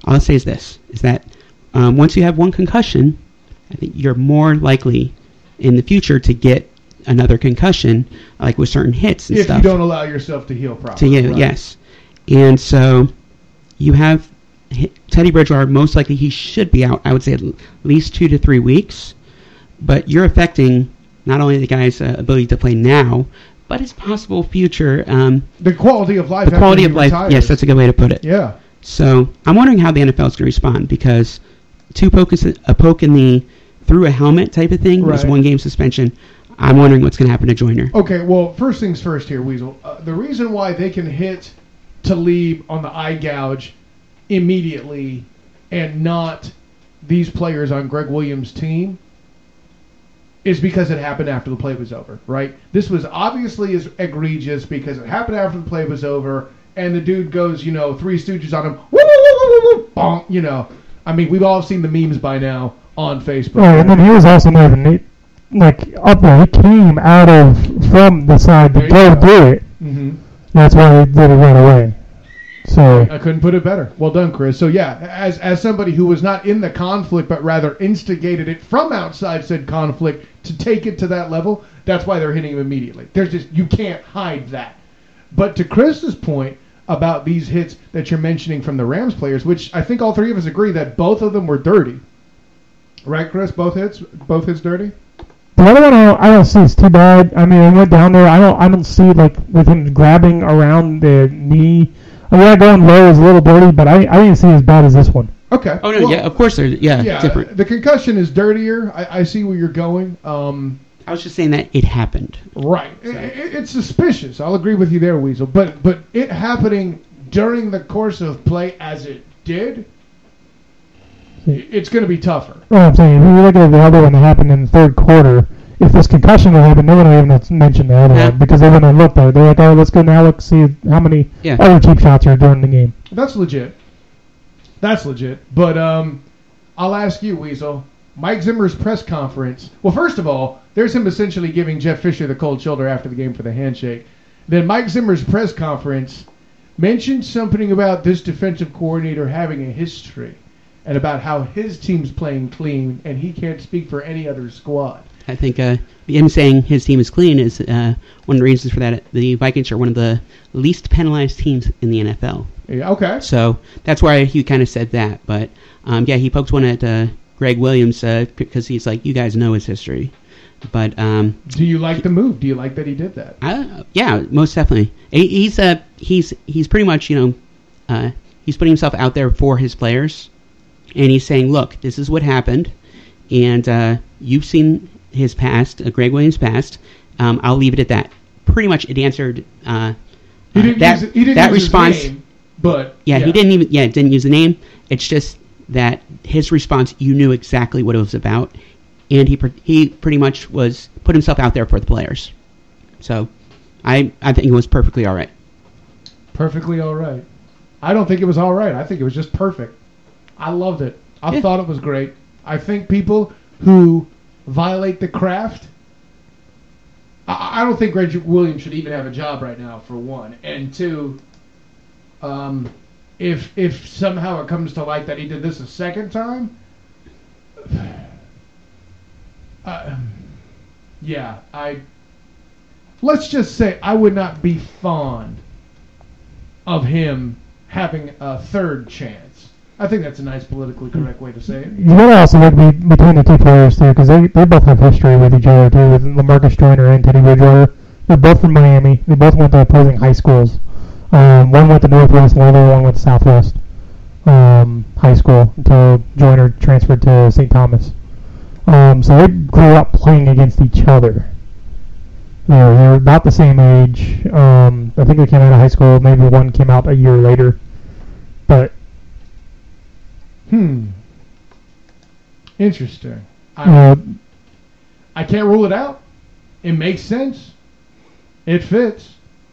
all I'll say is this: is that once you have one concussion, I think you're more likely in the future to get another concussion, like with certain hits and if stuff. If you don't allow yourself to heal properly. Right. Yes. And so you have Teddy Bridgewater, most likely he should be out, I would say at least 2 to 3 weeks. But you're affecting not only the guy's ability to play now, but his possible future. The quality of life. The quality of life, yes, that's a good way to put it. Yeah. So I'm wondering how the NFL is going to respond, because a poke in the through a helmet type of thing was 1 game suspension. I'm wondering what's going to happen to Joyner. Okay, well, first things first here, Weasel. The reason why they can hit Talib on the eye gouge immediately and not these players on Greg Williams' team is because it happened after the play was over, right? This was obviously as egregious because it happened after the play was over, and the dude goes, Three Stooges on him, woo, woo, woo, woo, woo, bonk, I mean, we've all seen the memes by now on Facebook. Right, and then he was also not even up there. He came from the side to go do it. Mm-hmm. That's why he did it right away. So I couldn't put it better. Well done, Chris. So yeah, as somebody who was not in the conflict but rather instigated it from outside said conflict to take it to that level, that's why they're hitting him immediately. You can't hide that. But to Chris's point about these hits that you're mentioning from the Rams players, which I think all three of us agree that both of them were dirty. Right, Chris? Both hits dirty? The other one I don't see is too bad. I mean, I went down there. I don't see with him grabbing around the knee. I mean, going low is a little dirty, but I didn't see it as bad as this one. Okay. Oh no, of course there's different. The concussion is dirtier. I see where you're going. I was just saying that it happened. Right. It's suspicious. I'll agree with you there, Weasel. But it happening during the course of play as it did, it's going to be tougher. Well, I'm saying, if you look at the other one that happened in the third quarter, if this concussion would happen, no one would even mention the other one because they wouldn't have looked at it. They're like, oh, let's go now. Let's see how many other cheap shots are during the game. That's legit. But I'll ask you, Weasel. Mike Zimmer's press conference. Well, first of all, there's him essentially giving Jeff Fisher the cold shoulder after the game for the handshake. Then Mike Zimmer's press conference mentioned something about this defensive coordinator having a history and about how his team's playing clean and he can't speak for any other squad. I think him saying his team is clean is one of the reasons for that. The Vikings are one of the least penalized teams in the NFL. Yeah, okay. So that's why he kind of said that. But, he poked one at Greg Williams because he's like, you guys know his history. But do you like the move? Do you like that he did that? Yeah, most definitely. He's pretty much, he's putting himself out there for his players. And he's saying, look, this is what happened. And you've seen his past, Greg Williams' past. I'll leave it at that. Pretty much it answered he didn't use response. His name, but he didn't use the name. It's just that his response, you knew exactly what it was about. And he pretty much put himself out there for the players. So I think it was perfectly all right. Perfectly all right. I don't think it was all right. I think it was just perfect. I loved it. I thought it was great. I think people who violate the craft, I don't think Greg Williams should even have a job right now, for one. And two, if somehow it comes to light that he did this a second time, let's just say I would not be fond of him having a third chance. I think that's a nice politically correct way to say it. You got to also look between the two players, too, because they both have history with each other, too, with LaMarcus Joyner and Teddy Bridgewater. They're both from Miami. They both went to opposing high schools. One went to Northwest, one went to Southwest high school until Joyner transferred to St. Thomas. So they grew up playing against each other. They're about the same age. I think they came out of high school. Maybe one came out a year later. But interesting. I can't rule it out. It makes sense. It fits.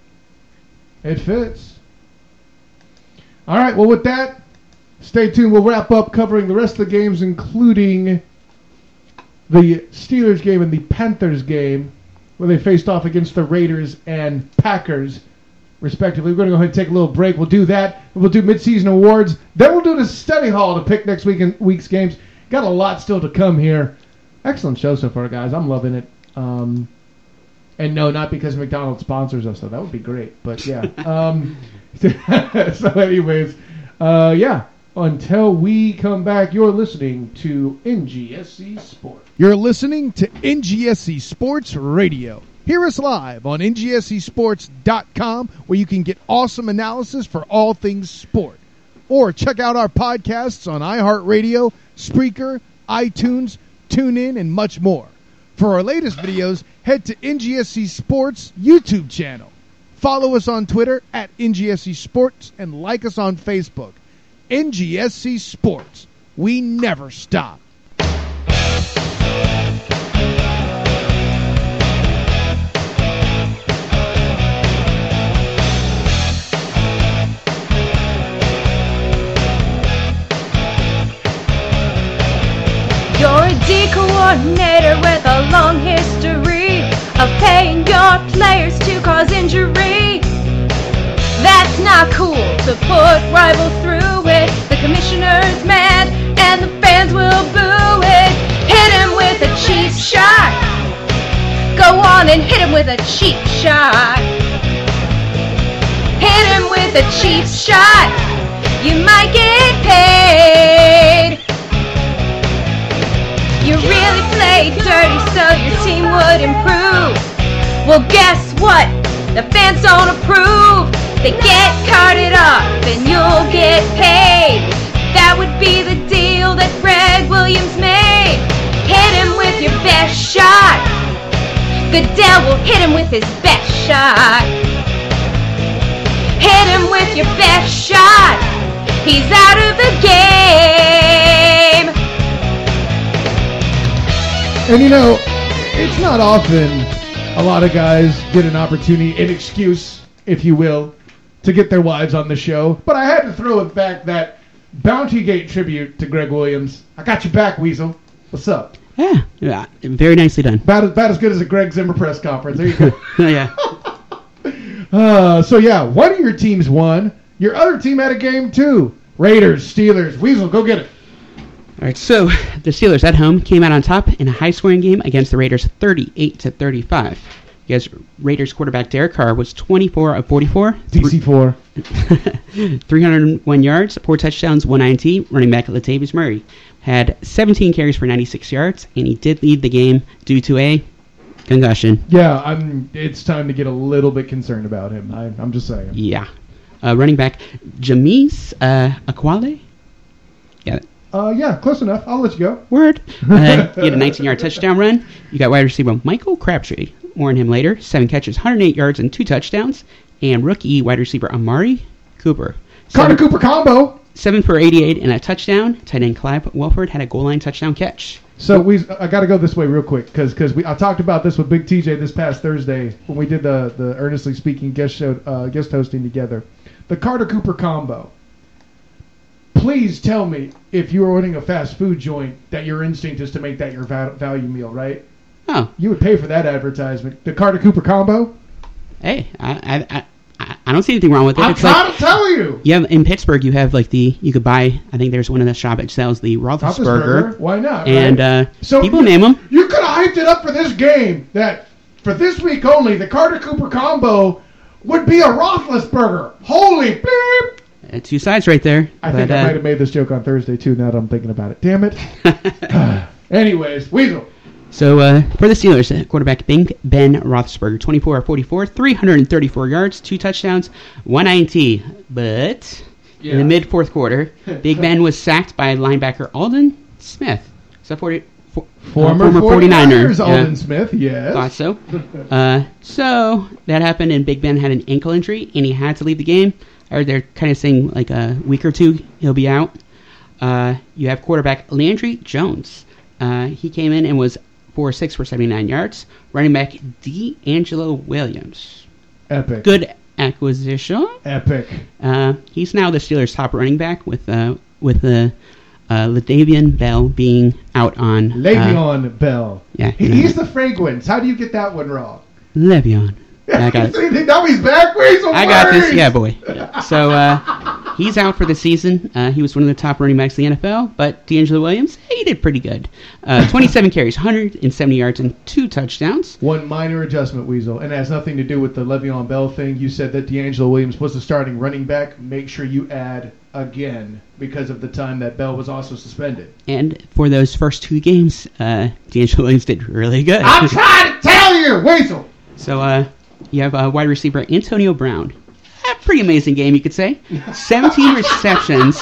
All right, well, with that, stay tuned. We'll wrap up covering the rest of the games, including the Steelers game and the Panthers game, where they faced off against the Raiders and Packers respectively. We're going to go ahead and take a little break. We'll do that. We'll do midseason awards. Then we'll do the study hall to pick next week's games. Got a lot still to come here. Excellent show so far, guys. I'm loving it. And no, not because McDonald's sponsors us, so that would be great. But yeah. So anyways, yeah. Until we come back, you're listening to NGSC Sports. You're listening to NGSC Sports Radio. Hear us live on ngscsports.com, where you can get awesome analysis for all things sport. Or check out our podcasts on iHeartRadio, Spreaker, iTunes, TuneIn, and much more. For our latest videos, head to NGSC Sports YouTube channel. Follow us on Twitter at NGSC Sports and like us on Facebook. NGSC Sports. We never stop. You're a D coordinator with a long history of paying your players to cause injury. That's not cool to put rivals through it. The commissioner's mad and the fans will boo it. Hit him with a cheap shot. Go on and hit him with a cheap shot. Hit him with a cheap shot. You might get paid. You really played dirty so your team would improve. Well, guess what? The fans don't approve. They get carted off and you'll get paid. That would be the deal that Greg Williams made. Hit him with your best shot. Goodell will hit him with his best shot. Hit him with your best shot. He's out of the game. And you know, it's not often a lot of guys get an opportunity, an excuse, if you will, to get their wives on the show. But I had to throw it back, that Bounty Gate tribute to Greg Williams. I got you back, Weasel. What's up? Yeah, very nicely done. About as good as a Greg Zimmer press conference. There you go. Yeah. So yeah, one of your teams won. Your other team had a game too. Raiders, Steelers. Weasel, go get it. All right, so the Steelers at home came out on top in a high-scoring game against the Raiders, 38-35. Because Raiders quarterback Derek Carr was 24 of 44. DC4. 301 yards, 4 touchdowns, 1 INT. Running back Latavius Murray had 17 carries for 96 yards, and he did lead the game due to a concussion. Yeah, it's time to get a little bit concerned about him. I'm just saying. Yeah. Running back Jameis Aquale. Yeah. Yeah, close enough. I'll let you go. Word. He had a 19-yard touchdown run. You got wide receiver Michael Crabtree. More on him later. 7 catches, 108 yards, and 2 touchdowns. And rookie wide receiver Amari Cooper. Carter Cooper combo. 7 for 88 and a touchdown. Tight end Clive Welford had a goal line touchdown catch. So I got to go this way real quick because I talked about this with Big TJ this past Thursday when we did the Earnestly Speaking guest hosting together. The Carter Cooper combo. Please tell me if you were owning a fast food joint that your instinct is to make that your value meal, right? Oh. You would pay for that advertisement. The Carter Cooper combo? Hey, I don't see anything wrong with it. I'm trying to tell you. Yeah, in Pittsburgh you have you could buy, I think there's one in the shop that sells the Roethlisberger. Why not? And right? So people name them. You could have hyped it up for this game that for this week only, the Carter Cooper combo would be a Roethlisberger. Holy beep. 2 sides right there. I think I might have made this joke on Thursday, too, now that I'm thinking about it. Damn it. Anyways, Weasel. So, for the Steelers, quarterback Ben Roethlisberger, 24 of 44, 334 yards, 2 touchdowns, 1 INT. But in the mid-fourth quarter, Big Ben was sacked by linebacker Aldon Smith. So, former 49er. Aldon Smith, yes. Thought so. So, that happened, and Big Ben had an ankle injury, and he had to leave the game. Or they're kind of saying like a week or two he'll be out. You have quarterback Landry Jones. He came in and was 4-6 for 79 yards. Running back D'Angelo Williams. Epic. Good acquisition. Epic. He's now the Steelers' top running back with Le'Veon Bell being out on... Le'Veon Bell. Yeah. He's the fragrance. How do you get that one wrong? Le'Veon I got it. Now he's back. Weasel. I got this. Yeah, boy. So he's out for the season. He was one of the top running backs in the NFL, but D'Angelo Williams, he did pretty good. 27 carries, 170 yards, and 2 touchdowns. One minor adjustment, Weasel, and it has nothing to do with the Le'Veon Bell thing. You said that D'Angelo Williams was the starting running back. Make sure you add again because of the time that Bell was also suspended. And for those first 2 games, D'Angelo Williams did really good. I'm trying to tell you, Weasel. So you have wide receiver Antonio Brown. A pretty amazing game, you could say. 17 receptions,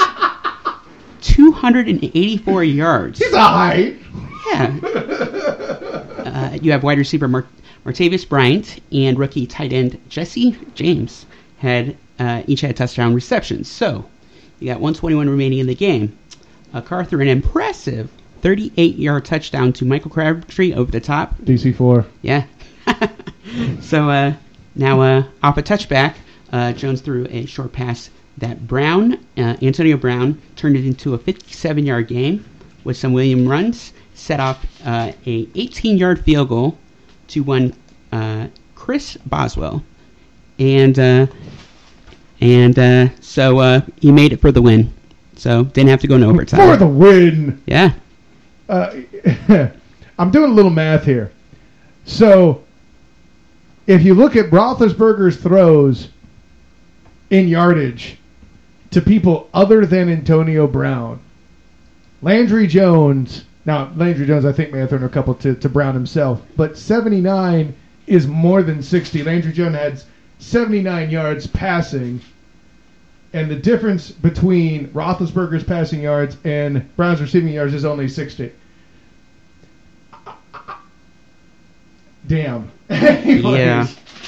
284 yards. He's all right. Yeah. You have wide receiver Martavis Bryant and rookie tight end Jesse James each had touchdown receptions. So you got 121 remaining in the game. Carr threw an impressive 38-yard touchdown to Michael Crabtree over the top. DC4. Yeah. So now off a touchback, Jones threw a short pass that Antonio Brown, turned it into a 57-yard game with some William runs, set off a 18-yard field goal to one Chris Boswell, and so he made it for the win. So didn't have to go in overtime. For the win. Yeah. I'm doing a little math here. So if you look at Roethlisberger's throws in yardage to people other than Antonio Brown, Landry Jones, now Landry Jones I think may have thrown a couple to Brown himself, but 79 is more than 60. Landry Jones had 79 yards passing, and the difference between Roethlisberger's passing yards and Brown's receiving yards is only 60. Damn. Yeah.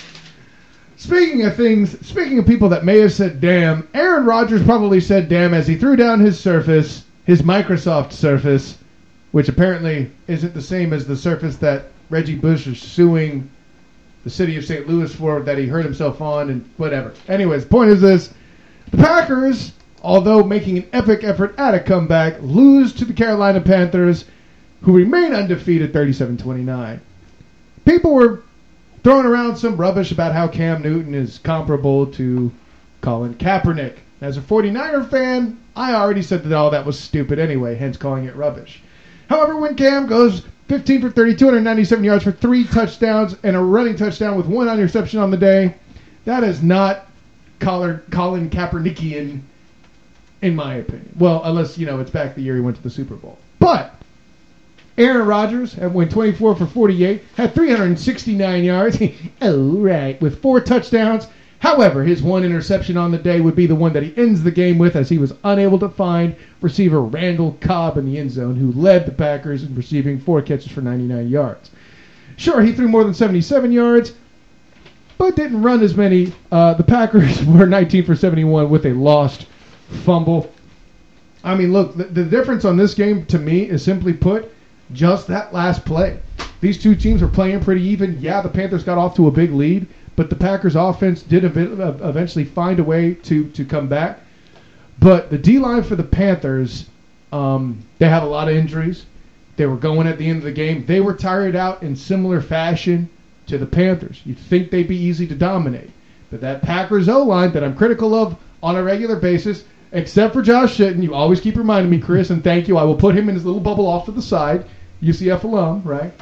Speaking of people that may have said damn, Aaron Rodgers probably said damn as he threw down his Surface, his Microsoft Surface, which apparently isn't the same as the Surface that Reggie Bush is suing the city of St. Louis for, that he hurt himself on and whatever. Anyways, point is this. The Packers, although making an epic effort at a comeback, lose to the Carolina Panthers, who remain undefeated 37-29. People were throwing around some rubbish about how Cam Newton is comparable to Colin Kaepernick. As a 49er fan, I already said that all that was stupid anyway, hence calling it rubbish. However, when Cam goes 15 for 30, 297 yards for 3 touchdowns and a running touchdown with 1 interception on the day, that is not Colin Kaepernickian, in my opinion. Well, unless, it's back the year he went to the Super Bowl. But Aaron Rodgers went 24 for 48, had 369 yards. Oh, right, with 4 touchdowns. However, his 1 interception on the day would be the one that he ends the game with, as he was unable to find receiver Randall Cobb in the end zone, who led the Packers in receiving 4 catches for 99 yards. Sure, he threw more than 77 yards, but didn't run as many. The Packers were 19 for 71 with a lost fumble. I mean, look, the difference on this game to me is simply put just that last play. These two teams were playing pretty even. Yeah, the Panthers got off to a big lead, but the Packers offense did eventually find a way to come back. But the D-line for the Panthers, they have a lot of injuries. They were going at the end of the game. They were tired out in similar fashion to the Panthers. You'd think they'd be easy to dominate. But that Packers O-line that I'm critical of on a regular basis, except for Josh Shitton, you always keep reminding me, Chris, and thank you. I will put him in his little bubble off to the side. UCF alum, right?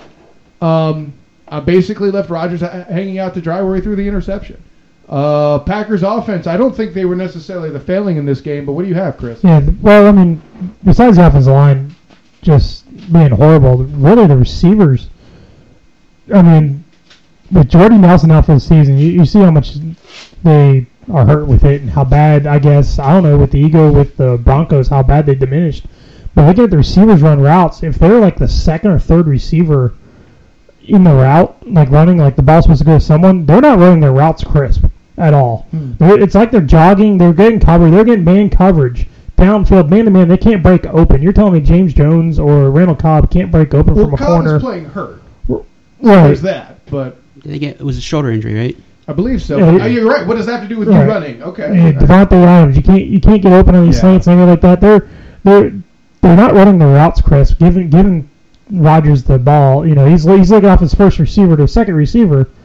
I basically left Rodgers hanging out to dry where he threw the interception. Packers offense, I don't think they were necessarily the failing in this game, but what do you have, Chris? Yeah, well, I mean, besides the offensive line just being horrible, really the receivers, I mean, with Jordy Nelson out for the season, you see how much they are hurt with it and how bad, I guess, I don't know, with the ego with the Broncos, how bad they diminished. But looking at the receivers run routes, if they're like the second or third receiver in the route, like running, like the ball's supposed to go to someone, they're not running their routes crisp at all. It's like they're jogging, they're getting covered, they're getting man coverage. Downfield, man-to-man, they can't break open. You're telling me James Jones or Randall Cobb can't break open from a Cobb corner? Is playing hurt. Right. There's that, but It was a shoulder injury, right? I believe so. Yeah, You're right. What does that have to do with you running? Okay. And Devontae Adams, you can't get open on these slants and everything like that. They're not running their routes crisp. Giving Rodgers the ball, he's looking off his first receiver to second receiver,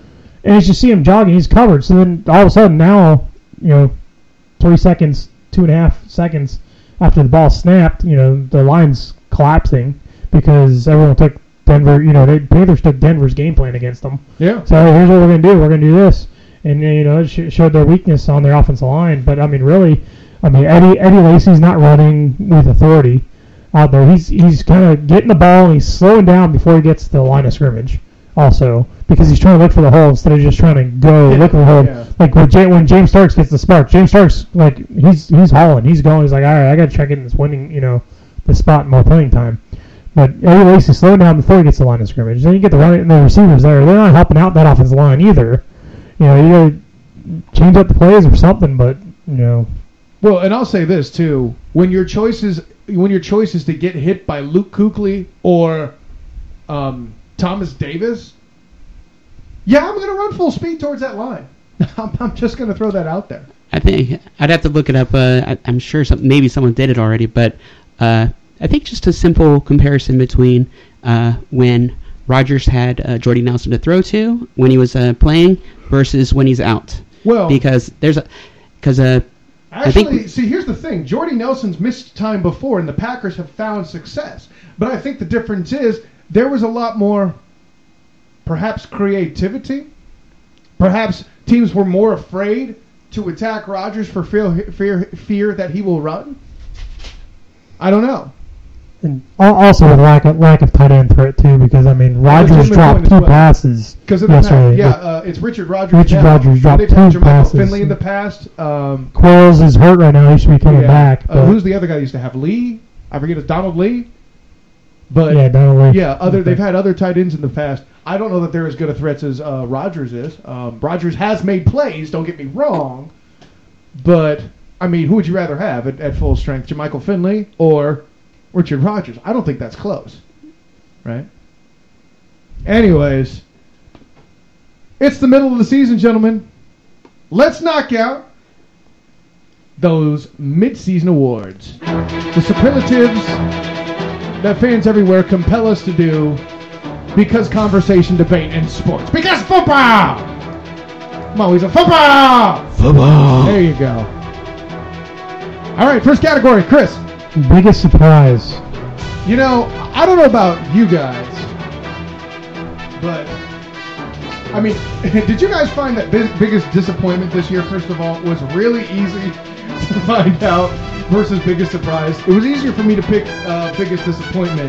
And as you see him jogging, he's covered. So then all of a sudden now, 3 seconds, 2.5 seconds after the ball snapped, the line's collapsing because everyone took Denver. The Panthers took Denver's game plan against them. Yeah. So here's what we're gonna do. We're gonna do this, and it showed their weakness on their offensive line. But really, Eddie Lacy's not running with authority out there. He's kind of getting the ball and he's slowing down before he gets to the line of scrimmage. Also, because he's trying to look for the hole instead of just trying to go look for the hole. Yeah. Like when James Starks gets the spark, James Starks he's hauling, he's going. He's like, all right, I got to try getting this winning, the spot and more playing time. But Eddie Lacy slowing down before he gets to the line of scrimmage. Then you get the receivers there. They're not helping out that offensive line either. You got to change up the plays or something. But Well, and I'll say this too: when your choice is to get hit by Luke Kuechly or Thomas Davis, I'm going to run full speed towards that line. I'm just going to throw that out there. I think I'd have to look it up. I'm sure maybe someone did it already, but I think just a simple comparison between when Rodgers had Jordy Nelson to throw to when he was playing versus when he's out. Well, Actually, see, here's the thing. Jordy Nelson's missed time before, and the Packers have found success. But I think the difference is there was a lot more, perhaps, creativity. Perhaps teams were more afraid to attack Rodgers for fear that he will run. I don't know. And also with lack of tight end threat too, because Rodgers dropped two passes yesterday. It's Richard Rodgers. Richard Rodgers dropped two passes. Michael Finley in the past. Quills is hurt right now. He should be coming back. Who's the other guy they used to have? Lee? I forget. It's Donald Lee. But Donald Lee. They've had other tight ends in the past. I don't know that they're as good a threats as Rodgers is. Rodgers has made plays. Don't get me wrong. But who would you rather have at full strength, Jermichael Finley or Richard Rodgers? I don't think that's close, right? Anyways, it's the middle of the season, gentlemen. Let's knock out those mid-season awards. The superlatives that fans everywhere compel us to do because conversation, debate, and sports. Because football! Come on, Weasel. Football! Football! There you go. All right, first category, Chris. Biggest surprise. I don't know about you guys, but did you guys find that biggest disappointment this year, first of all, was really easy to find out versus biggest surprise? It was easier for me to pick biggest disappointment.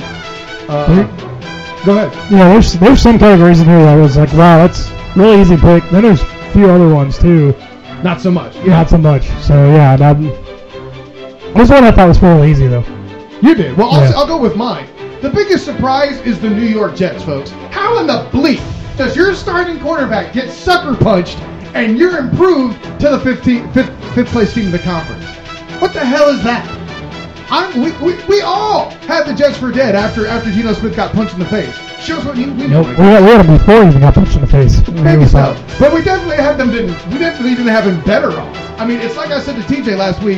Go ahead. Yeah, there's some categories in here that was like, wow, that's really easy to pick. Then there's a few other ones too. Not so much. Yeah. Not so much. So yeah, this one I thought was fairly easy though. You did. Well, I'll go with mine. The biggest surprise is the New York Jets, folks. How in the bleep does your starting quarterback get sucker punched and you're improved to the fifth place team in the conference? What the hell is that? We all had the Jets for dead after Geno Smith got punched in the face. Shows what we know. Nope. We had him before he even got punched in the face. Maybe so. But we definitely had them. We definitely even have him better off. It's like I said to TJ last week.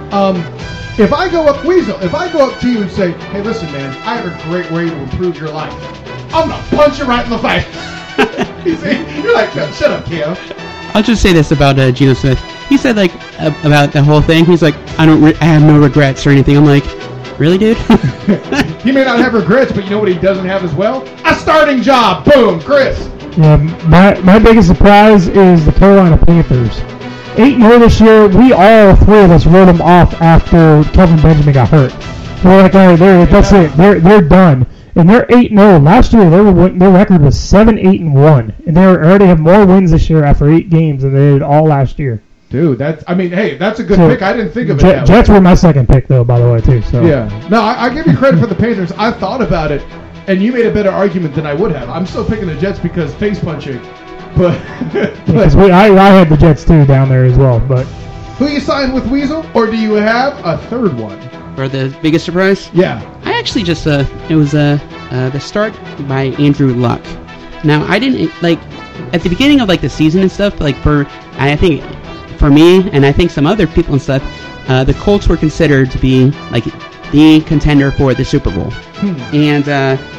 If I go up to you and say, hey, listen, man, I have a great way to improve your life, I'm going to punch you right in the face. You see? You're like, no, shut up, Keo. I'll just say this about Geno Smith. He said, about the whole thing, he's like, I have no regrets or anything. I'm like, really, dude? He may not have regrets, but you know what he doesn't have as well? A starting job. Boom, Chris. Yeah, my biggest surprise is the Carolina Panthers. 8-0 this year. We all three of us wrote them off after Kelvin Benjamin got hurt. We're like, all right, that's it. They're done. And they're 8-0. Last year, their record was 7-8-1, and they already have more wins this year after 8 games than they did all last year. Dude, that's a good pick. I didn't think of it that way. Jets were my second pick, though, by the way, too. So. Yeah. No, I give you credit for the Panthers. I thought about it, and you made a better argument than I would have. I'm still picking the Jets because face punching. But I had the Jets too down there as well. But who you signed with, Weasel, or do you have a third one? For the biggest surprise? Yeah. I actually just it was the start by Andrew Luck. Now I didn't at the beginning of the season and stuff. I think for me and I think some other people and stuff, the Colts were considered to be the contender for the Super Bowl. And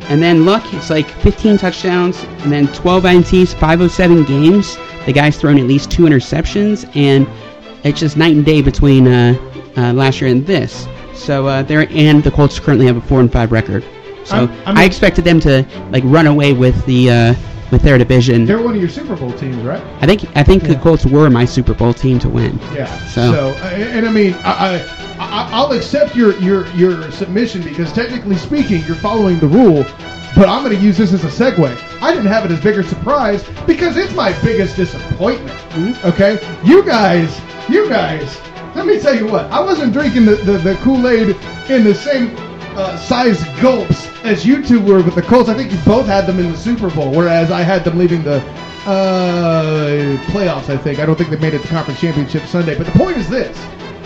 And then look, it's like 15 touchdowns, and then 12 INTs, 507 games. The guy's thrown at least 2 interceptions, and it's just night and day between last year and this. So the Colts currently have a 4-5 record. So I expected them to like run away with their division. They're one of your Super Bowl teams, right? I think the Colts were my Super Bowl team to win. Yeah. So and I mean, I'll accept your submission because technically speaking, you're following the rule. But I'm going to use this as a segue. I didn't have it as big a surprise because it's my biggest disappointment. Mm-hmm. Okay, you guys. Let me tell you what. I wasn't drinking the Kool-Aid in the same size gulps as you two were with the Colts. I think you both had them in the Super Bowl, whereas I had them leaving the playoffs. I don't think they made it to Conference Championship Sunday. But the point is this.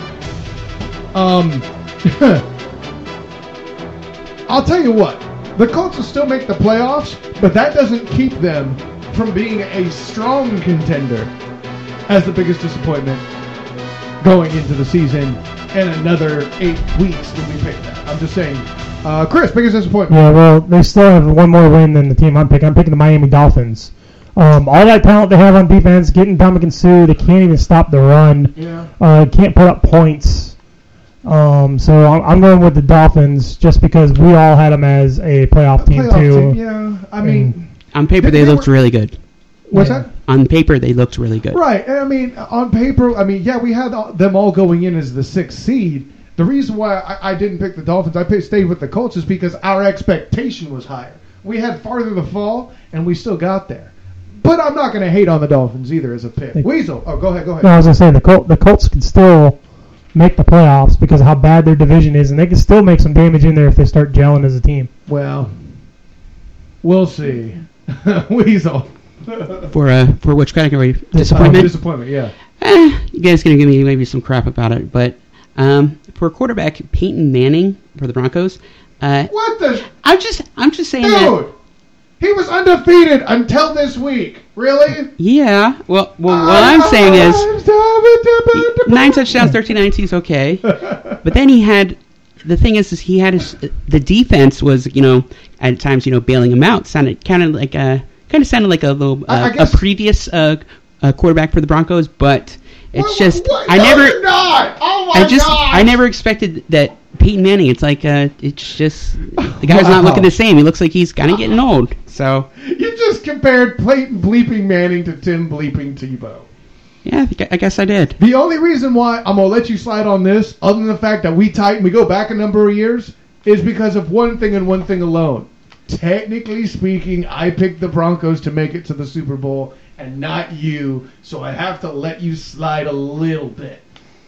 I'll tell you what. The Colts will still make the playoffs, but that doesn't keep them from being a strong contender as the biggest disappointment going into the season and another 8 weeks when we pick that. I'm just saying. Chris, biggest disappointment. Yeah, well, they still have one more win than the team I'm picking. I'm picking the Miami Dolphins. All that talent they have on defense, getting Ndamukong Suh, they can't even stop the run. Yeah. Can't put up points. So I'm going with the Dolphins just because we all had them as a playoff team too. Yeah, I mean, on paper they looked really good. What's that? On paper they looked really good. Right. I mean, on paper, we had them all going in as the 6th seed. The reason why I didn't pick the Dolphins, stayed with the Colts, is because our expectation was higher. We had farther to fall, and we still got there. But I'm not going to hate on the Dolphins either as a pick. Weasel. Oh, go ahead. No, I was going to say the Colts can still make the playoffs because of how bad their division is, and they can still make some damage in there if they start gelling as a team. Well, we'll see. Weasel. For which category? Disappointment? Disappointment, yeah. You guys going to give me maybe some crap about it, but for quarterback Peyton Manning for the Broncos. What the? I'm just saying Dude, that. He was undefeated until this week. Really? Yeah. Well, what I'm saying is 9 touchdowns, 13 INTs, okay. But then he had the thing is he had the defense was at times bailing him out. Sounded kind of sounded like a little a previous quarterback for the Broncos, but it's I never expected that Peyton Manning. It's like it's just the guy's not looking the same. He looks like he's kind of getting old. So you just compared Peyton Bleeping Manning to Tim Bleeping Tebow. Yeah, I guess I did. The only reason why I'm gonna let you slide on this, other than the fact that we go back a number of years, is because of one thing and one thing alone. Technically speaking, I picked the Broncos to make it to the Super Bowl and not you, so I have to let you slide a little bit.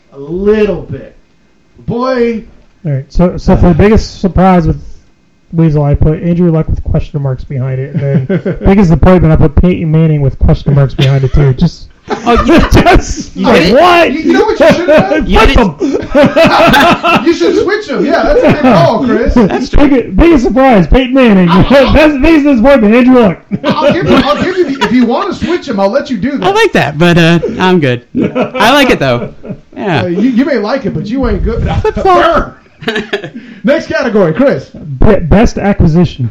Boy. All right, so for the biggest surprise with Weasel, I put Andrew Luck with question marks behind it, and then biggest disappointment, I put Peyton Manning with question marks behind it too. Just what? You know what you should have? You should switch them. Yeah, that's a good call, Chris. That's true. Biggest surprise, Peyton Manning. Biggest disappointment, Andrew Luck. I'll give you. If you want to switch them, I'll let you do that. I like that, but I'm good. I like it though. Yeah. You may like it, but you ain't good. Next category, Chris. Best acquisition.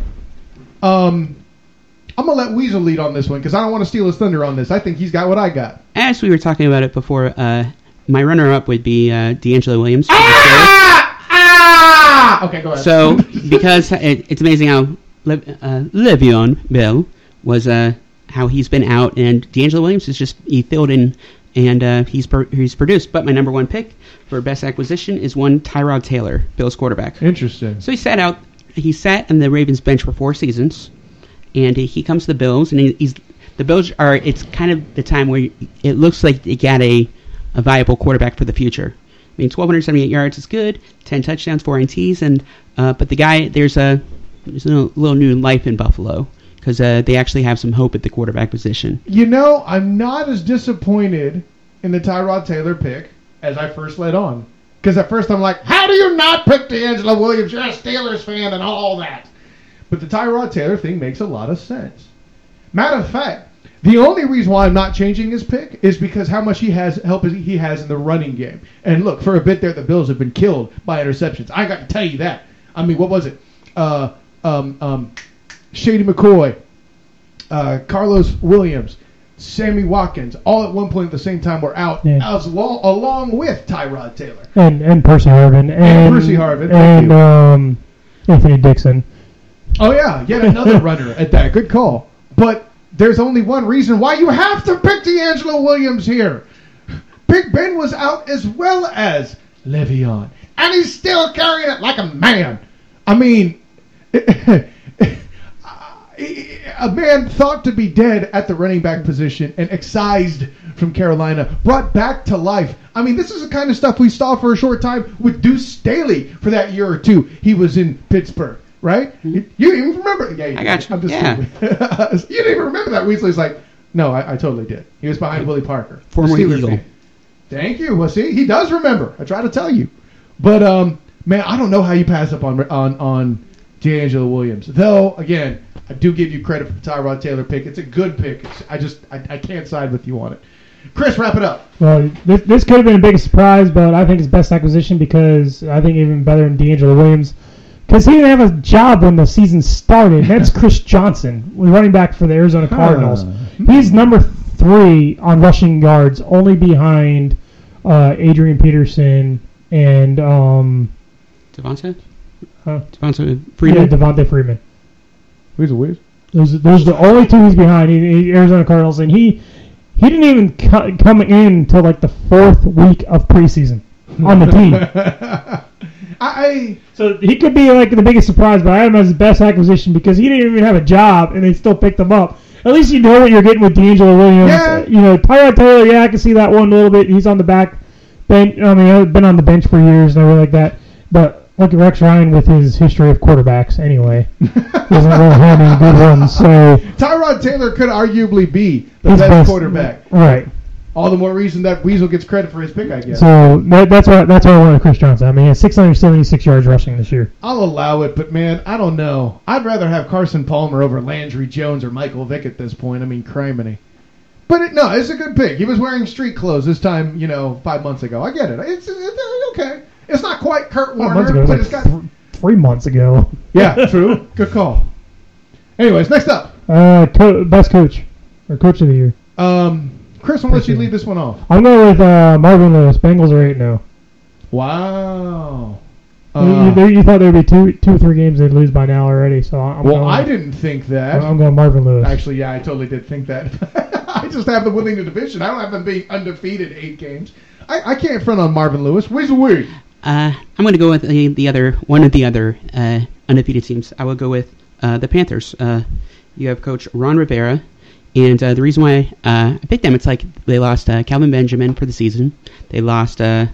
I'm going to let Weasel lead on this one because I don't want to steal his thunder on this. I think he's got what I got. As we were talking about it before, my runner-up would be D'Angelo Williams. Okay, go ahead. So, because it's amazing how Le'Veon Bell was how he's been out, and D'Angelo Williams is he filled in, and he's produced. But my number one pick for best acquisition is one Tyrod Taylor, Bills quarterback. Interesting. So he sat on the Ravens bench for 4 seasons. And he comes to the Bills, and the Bills are. It's kind of the time where it looks like they got a viable quarterback for the future. I mean, 1,278 yards is good, 10 touchdowns, 4 INTs, and but the guy there's a little new life in Buffalo because they actually have some hope at the quarterback position. I'm not as disappointed in the Tyrod Taylor pick as I first led on, because at first I'm like, how do you not pick D'Angelo Williams? You're a Steelers fan and all that. But the Tyrod Taylor thing makes a lot of sense. Matter of fact, the only reason why I'm not changing his pick is because how much he has in the running game. And look, for a bit there, the Bills have been killed by interceptions. I got to tell you that. I mean, what was it? Shady McCoy, Carlos Williams, Sammy Watkins, all at one point at the same time were out, along with Tyrod Taylor. And Percy Harvin. And Percy Harvin. And Anthony Dixon. Oh, yeah, yet another runner at that. Good call. But there's only one reason why you have to pick D'Angelo Williams here. Big Ben was out as well as Le'Veon. And he's still carrying it like a man. I mean, a man thought to be dead at the running back position and excised from Carolina, brought back to life. I mean, this is the kind of stuff we saw for a short time with Deuce Staley for that year or two. He was in Pittsburgh, right? You didn't even remember. Yeah, I got you. I'm just Yeah. You didn't even remember that. Weasley's like, no, I totally did. He was behind Willie Parker. Former Steelers Eagle. fan. Thank you. Well, see, he does remember. I try to tell you. But, man, I don't know how you pass up on D'Angelo Williams. Though, again, I do give you credit for the Tyrod Taylor pick. It's a good pick. I can't side with you on it. Chris, wrap it up. Well, this could have been a big surprise, but I think it's best acquisition because I think even better than D'Angelo Williams. Because he didn't have a job when the season started. That's Chris Johnson, running back for the Arizona Cardinals. He's number 3 on rushing yards, only behind Adrian Peterson and Devonta? Devonta Freeman? Yeah, Devonta Freeman. Who's a whiz? Those are the only 2 he's behind, Arizona Cardinals, and he didn't even come in until like the 4th week of preseason on the team. So he could be like the biggest surprise, but I had him as the best acquisition because he didn't even have a job, and they still picked him up. At least you know what you're getting with D'Angelo Williams. Yeah. Tyrod Taylor, I can see that one a little bit. He's on the back bench. I mean, I've been on the bench for years and everything like that. But look at Rex Ryan with his history of quarterbacks anyway. Doesn't really have any good ones. So Tyrod Taylor could arguably be the his best quarterback. Right. All the more reason that Weasel gets credit for his pick, I guess. So that's why I wanted Chris Johnson. I mean, he has 676 yards rushing this year. I'll allow it, but man, I don't know. I'd rather have Carson Palmer over Landry Jones or Michael Vick at this point. I mean, criminy. But it's a good pick. He was wearing street clothes this time, 5 months ago. I get it. It's okay. It's not quite Kurt Warner, but it's got 3 months ago. Yeah, true. Good call. Anyways, next up. Best coach or coach of the year. Chris, I'll let you lead this one off. I'm going with Marvin Lewis. Bengals are 8-0. Wow. You thought there would be two or three games they'd lose by now already. So I didn't think that. I'm going Marvin Lewis. Actually, yeah, I totally did think that. I just have them winning the division. I don't have them being undefeated 8 games. I can't front on Marvin Lewis. Where's the word? I'm going to go with one of the other undefeated teams. I will go with the Panthers. You have Coach Ron Rivera. And the reason why I picked them, it's like they lost Calvin Benjamin for the season. They lost... I'm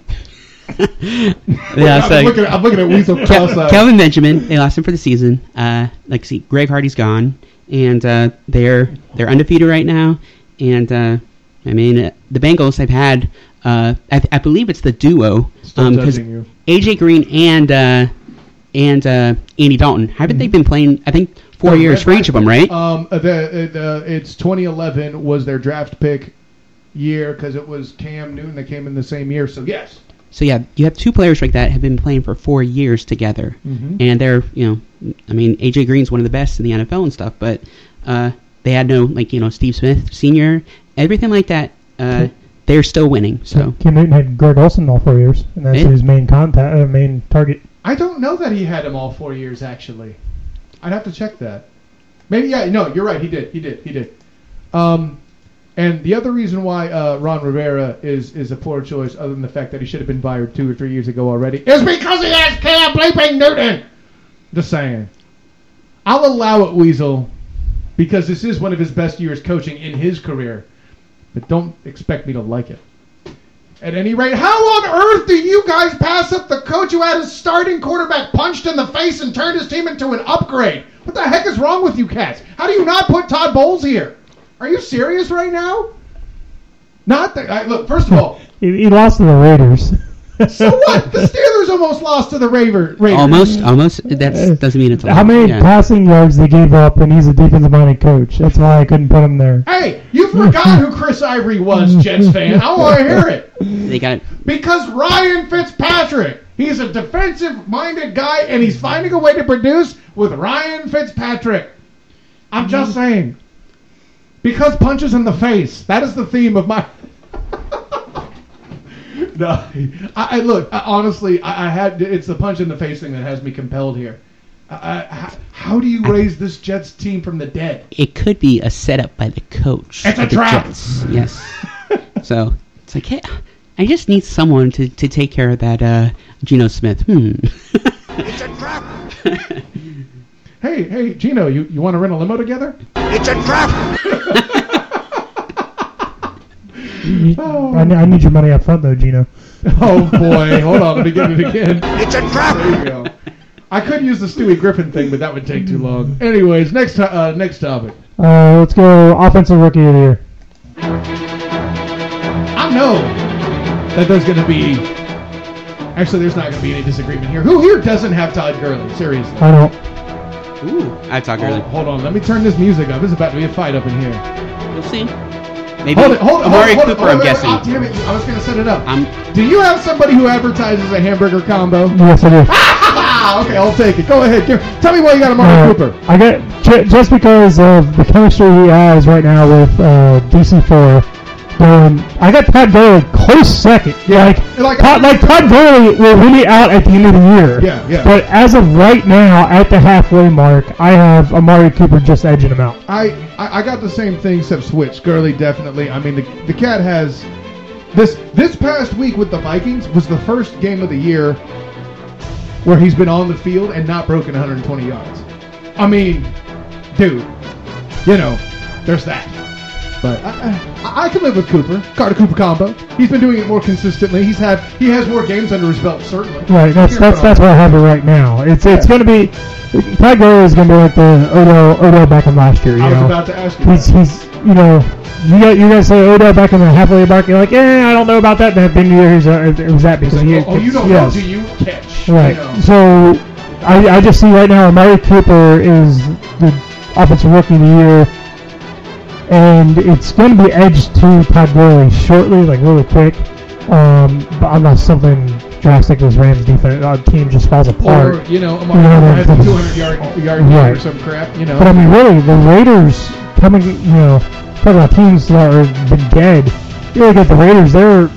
looking at Weasel cross-eyed. Calvin Benjamin, they lost him for the season. Greg Hardy's gone. And they're undefeated right now. And, the Bengals have had... I believe it's the duo. Because A.J. Green and Andy Dalton. Haven't they been playing... I think... 4 years for each of them, right? It's 2011 was their draft pick year because it was Cam Newton that came in the same year. So yes. So yeah, you have 2 players like that have been playing for 4 years together, and they're AJ Green's one of the best in the NFL and stuff, but they had no Steve Smith Sr. everything like that. They're still winning. So Cam Newton had Greg Olsen all 4 years, and that's his main target. I don't know that he had him all 4 years actually. I'd have to check that. Maybe, yeah, no, you're right. He did. And the other reason why Ron Rivera is a poor choice, other than the fact that he should have been fired 2 or 3 years ago already, is because he has Cam bleeping Newton. Just saying. I'll allow it, Weasel, because this is one of his best years coaching in his career. But don't expect me to like it. At any rate, how on earth do you guys pass up the coach who had his starting quarterback punched in the face and turned his team into an upgrade? What the heck is wrong with you cats? How do you not put Todd Bowles here? Are you serious right now? Look, first of all... he lost to the Raiders. So what? The Steelers almost lost to the Raiders. Almost. That doesn't mean it's a lot. How many passing yards they gave up, and he's a defensive-minded coach. That's why I couldn't put him there. Hey, you forgot who Chris Ivory was, Jets fan. I want to hear it. They got it. Because Ryan Fitzpatrick. He's a defensive-minded guy, and he's finding a way to produce with Ryan Fitzpatrick. I'm just saying. Because punches in the face. That is the theme of my... No, I look, honestly, I had... It's the punch in the face thing that has me compelled here. How do you raise this Jets team from the dead? It could be a setup by the coach. It's a of the trap. Jets. Yes. So it's like, hey, I just need someone to take care of that Geno Smith. It's a trap. Hey, Gino, you want to rent a limo together? It's a trap. I need your money up front, though, Gino. Oh, boy. Hold on. Let me get it again. It's a trap. There you go. I could use the Stewie Griffin thing, but that would take too long. Anyways, next topic. Let's go offensive rookie of the year. I know that there's going to be... Actually, there's not going to be any disagreement here. Who here doesn't have Todd Gurley? Seriously. I don't. Ooh, I talk early. Hold on. Let me turn this music up. There's about to be a fight up in here. We'll see. Maybe Hold it. Amari Cooper, I'm guessing. Oh, damn it. I was going to set it up. I'm Do you have somebody who advertises a hamburger combo? Yes, I do. Okay, I'll take it. Go ahead. Tell me why you got Amari Cooper. I got just because of the chemistry he has right now with DC4. I got Todd Gurley close second. Yeah, Todd Gurley will win it out at the end of the year. Yeah. But as of right now, at the halfway mark, I have Amari Cooper just edging him out. I got the same thing except switch. Gurley definitely. I mean, the cat has this past week with the Vikings was the first game of the year where he's been on the field and not broken 120 yards. I mean, dude, there's that. But I can live with Cooper. Carter Cooper combo. He's been doing it more consistently. He has more games under his belt, certainly. Right. That's where I have it right now. It's going to be Todd Gurley is going to be like the Odell Beckham last year. I was about to ask you. He's you guys say Odell Beckham the halfway mark. You're like, I don't know about that. That been years it was that because you don't know till you catch. Right. So I just see right now Amari Cooper is the offensive rookie of the year. And it's going to be edged to Todd Gurley shortly, like really quick. But unless something drastic, this Rams defense team just falls apart. Or Amari has a 200-yard game or some crap. But I mean, really, the Raiders coming, talking about teams that have been dead. You look at the Raiders; they're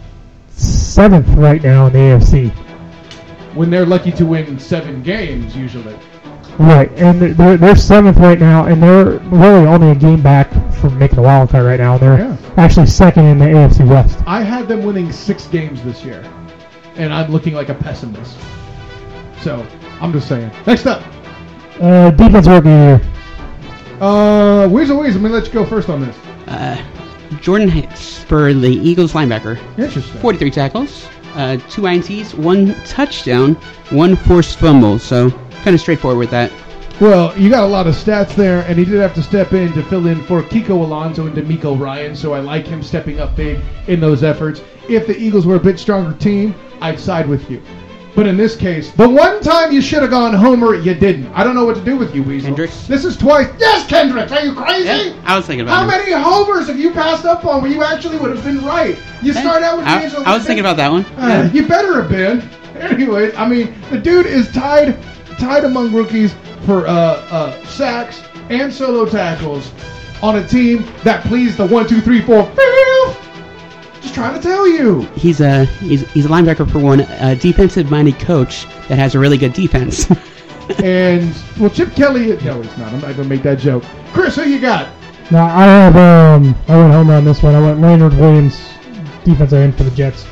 7th right now in the AFC. When they're lucky to win 7 games, usually. Right, and they're 7th right now, and they're really only a game back from making the wild card right now. They're actually 2nd in the AFC West. I had them winning 6 games this year, and I'm looking like a pessimist. So, I'm just saying. Next up. Defense rookie of the year. Weasel, I'm going to let you go first on this. Jordan Hicks for the Eagles linebacker. Interesting. 43 tackles, 2 INTs, 1 touchdown, 1 forced fumble. So kind of straightforward with that. Well, you got a lot of stats there, and he did have to step in to fill in for Kiko Alonso and D'Amico Ryan, so I like him stepping up big in those efforts. If the Eagles were a bit stronger team, I'd side with you. But in this case, the one time you should have gone Homer, you didn't. I don't know what to do with you, Weasel. Kendricks? This is twice. Yes, Kendricks! Are you crazy? Yeah, I was thinking about How him. many homers have you passed up on where you actually would have been right? You start out with D'Angelo. I was thinking about that one. You better have been. Anyways, I mean, the dude is tied among rookies for sacks and solo tackles on a team that pleased the 1, 2, 3, 4, 5. Just trying to tell you. He's a linebacker for one, a defensive-minded coach that has a really good defense. And Chip Kelly. No, he's not. I'm not gonna make that joke. Chris, who you got? Now I went Homer on this one. I went Leonard Williams, defensive end for the Jets.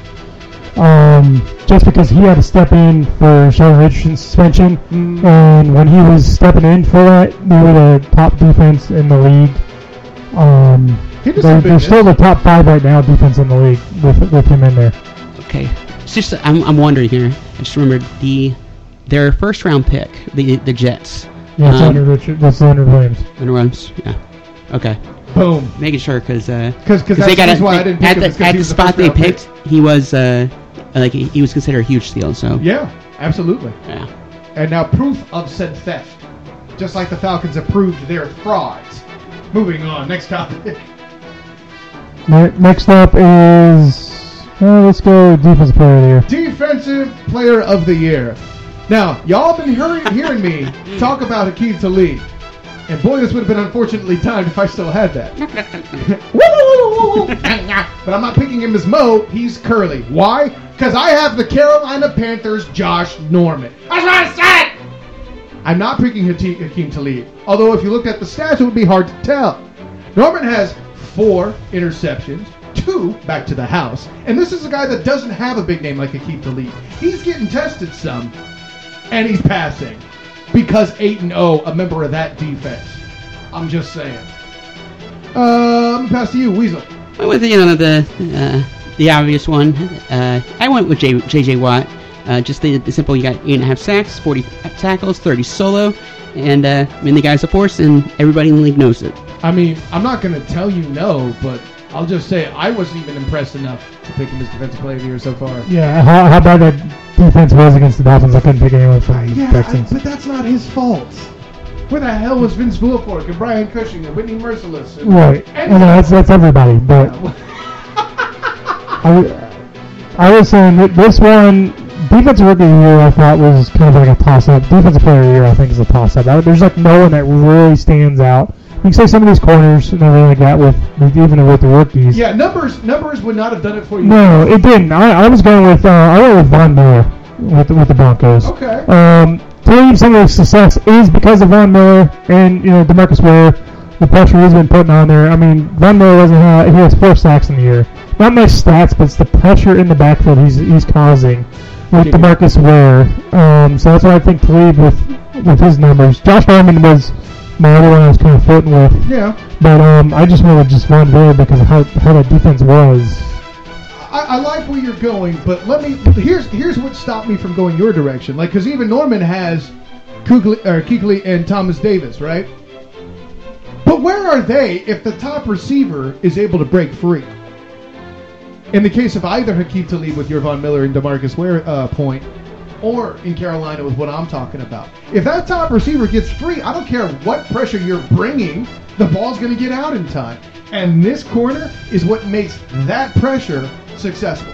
Just because he had to step in for Sheldon Richardson's suspension, and when he was stepping in for that, they were the top defense in the league. They're still the top 5 right now defense in the league with him in there. Okay, it's just I'm wondering here. I just remembered their first round pick, the Jets. Yeah, that's Leonard Williams. Leonard Williams. Yeah. Okay. Boom. Making sure because they got why I didn't pick him, at the spot they picked, he was he was considered a huge steal. So yeah, absolutely. Yeah. And now proof of said theft, just like the Falcons have proved their frauds. Moving on, next topic. Next up is let's go defensive player of the year. Defensive player of the year. Now, y'all been hearing me talk about Hakeem Talib. And boy, this would have been unfortunately timed if I still had that. But I'm not picking him as Mo. He's Curly. Why? Because I have the Carolina Panthers' Josh Norman. That's what I said! I'm not picking Hakeem Talib. Although if you looked at the stats, it would be hard to tell. Norman has 4 interceptions, 2 back to the house. And this is a guy that doesn't have a big name like Hakeem Talib. He's getting tested some, and he's passing. Because 8-0, a member of that defense. I'm just saying. Pass to you, Weasel. I went with the obvious one. I went with J.J. Watt. Just the simple. You got 8.5 sacks, 40 tackles, 30 solo, and the guy's a force, and everybody in the league knows it. I mean, I'm not going to tell you no, but I'll just say I wasn't even impressed enough to pick him as Defensive Player of the Year so far. Yeah, how bad that defense was against the Dolphins, I couldn't pick anyone from the Texans. But that's not his fault. Where the hell was Vince Wilfork and Brian Cushing and Whitney Merciless? Right. That's everybody. But I was saying that this one, Defensive Rookie of the Year, I thought was kind of like a toss-up. Defensive Player of the Year, I think, is a toss-up. There's like no one that really stands out. You can say some of these corners and everything like that even with the rookies. Yeah, numbers would not have done it for you. No, it didn't. I was going with Von Miller with the Broncos. Okay. Talib, some of the success is because of Von Miller and DeMarcus Ware. The pressure he's been putting on there. I mean, Von Miller he has 4 sacks in the year. Not much stats, but it's the pressure in the backfield he's causing with DeMarcus Ware. So that's why I think Talib with his numbers. Josh Norman was my other one I was kind of flirting with. Yeah. But I just wanted just Von Miller because of how that defense was. I like where you're going, but here's what stopped me from going your direction. Like, because even Norman has Kuechly and Thomas Davis, right? But where are they if the top receiver is able to break free? In the case of either Hakeem Talib with your Von Miller and DeMarcus Ware point, or in Carolina with what I'm talking about. If that top receiver gets free, I don't care what pressure you're bringing, the ball's going to get out in time. And this corner is what makes that pressure successful.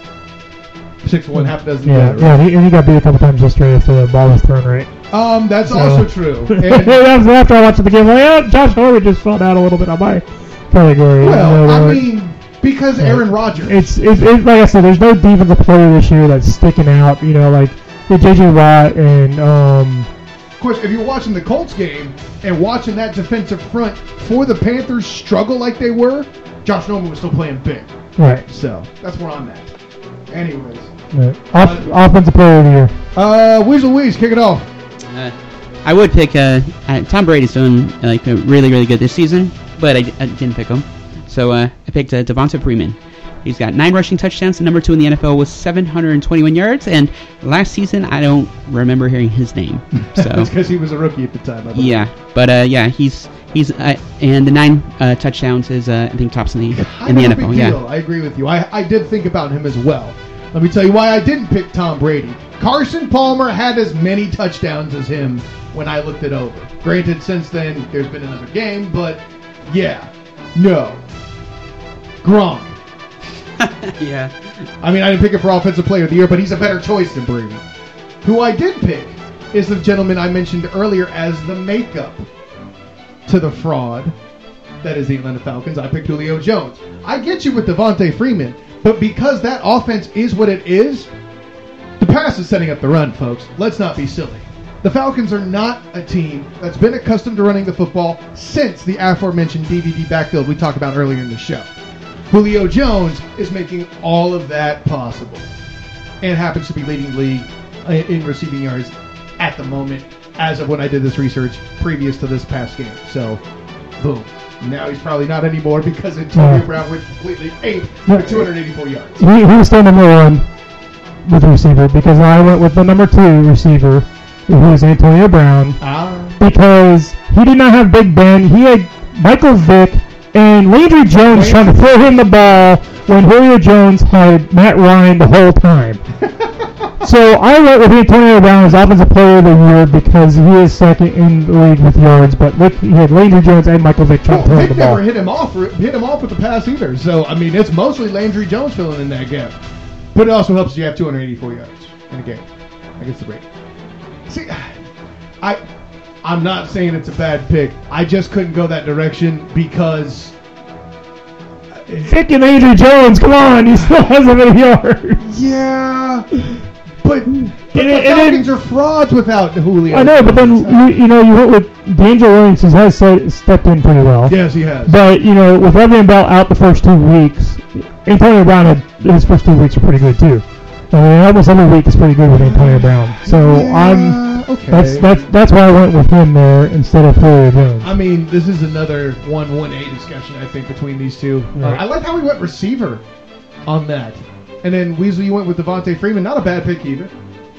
6-1, half a dozen. Yeah, right? yeah, and he got beat a couple times yesterday after the ball was thrown right. That's also true. And, that was after I watched the game. Like, Josh Norman just fell down a little bit on my category. well, I mean, because Aaron Rodgers. It's like I said, there's no defensive player this year that's sticking out. Like with J.J. Watt and Of course, if you're watching the Colts game and watching that defensive front for the Panthers struggle like they were, Josh Norman was still playing big. Right. So that's where I'm at. Anyways. Right. Offensive player of the year. Weasel Weeze, kick it off. I would pick Tom Brady's doing really, really good this season, but I didn't pick him. So I picked Devonta Freeman. He's got 9 rushing touchdowns. The number 2 in the NFL with 721 yards. And last season, I don't remember hearing his name. So that's because he was a rookie at the time. Yeah, but he's and the 9 touchdowns is I think tops in the NFL. Yeah, I agree with you. I did think about him as well. Let me tell you why I didn't pick Tom Brady. Carson Palmer had as many touchdowns as him when I looked it over. Granted, since then there's been another game, but yeah, no. Gronk. yeah. I mean, I didn't pick him for Offensive Player of the Year, but he's a better choice than Brady. Who I did pick is the gentleman I mentioned earlier as the makeup to the fraud that is the Atlanta Falcons. I picked Julio Jones. I get you with Devonta Freeman, but because that offense is what it is, the pass is setting up the run, folks. Let's not be silly. The Falcons are not a team that's been accustomed to running the football since the aforementioned DVD backfield we talked about earlier in the show. Julio Jones is making all of that possible and happens to be leading the league in receiving yards at the moment as of when I did this research previous to this past game. So, boom. Now he's probably not anymore because Antonio Brown went completely ape for 284 yards. He was still number 1 with the receiver because I went with the number 2 receiver, who is Antonio Brown, because he did not have Big Ben. He had Michael Vick and Landry Jones trying to throw him the ball when Julio Jones had Matt Ryan the whole time. So I went with Antonio Brown as Offensive Player of the Year because he is second in the league with yards, but he had Landry Jones and Michael Vick trying to throw him the ball. Vick never hit him off with the pass either. So, I mean, it's mostly Landry Jones filling in that gap. But it also helps you have 284 yards in a game against the Raiders. See, I I'm not saying it's a bad pick. I just couldn't go that direction because Picking Andrew Jones, come on, he still has a many yards. yeah, but the then- Falcons are frauds without Julio. I know, but then you went with D'Angelo Williams, who has stepped in pretty well. Yes, he has. But with Le'Veon Bell out the first 2 weeks, Antonio Brown had his first 2 weeks are pretty good too. I mean, almost every week is pretty good with Antonio Brown. So okay. that's why I went with him there instead of Julio Jones. I mean, this is another 1-1A discussion, I think, between these two. Right. I like how we went receiver on that. And then, Weasel, you went with Devontae Freeman. Not a bad pick either.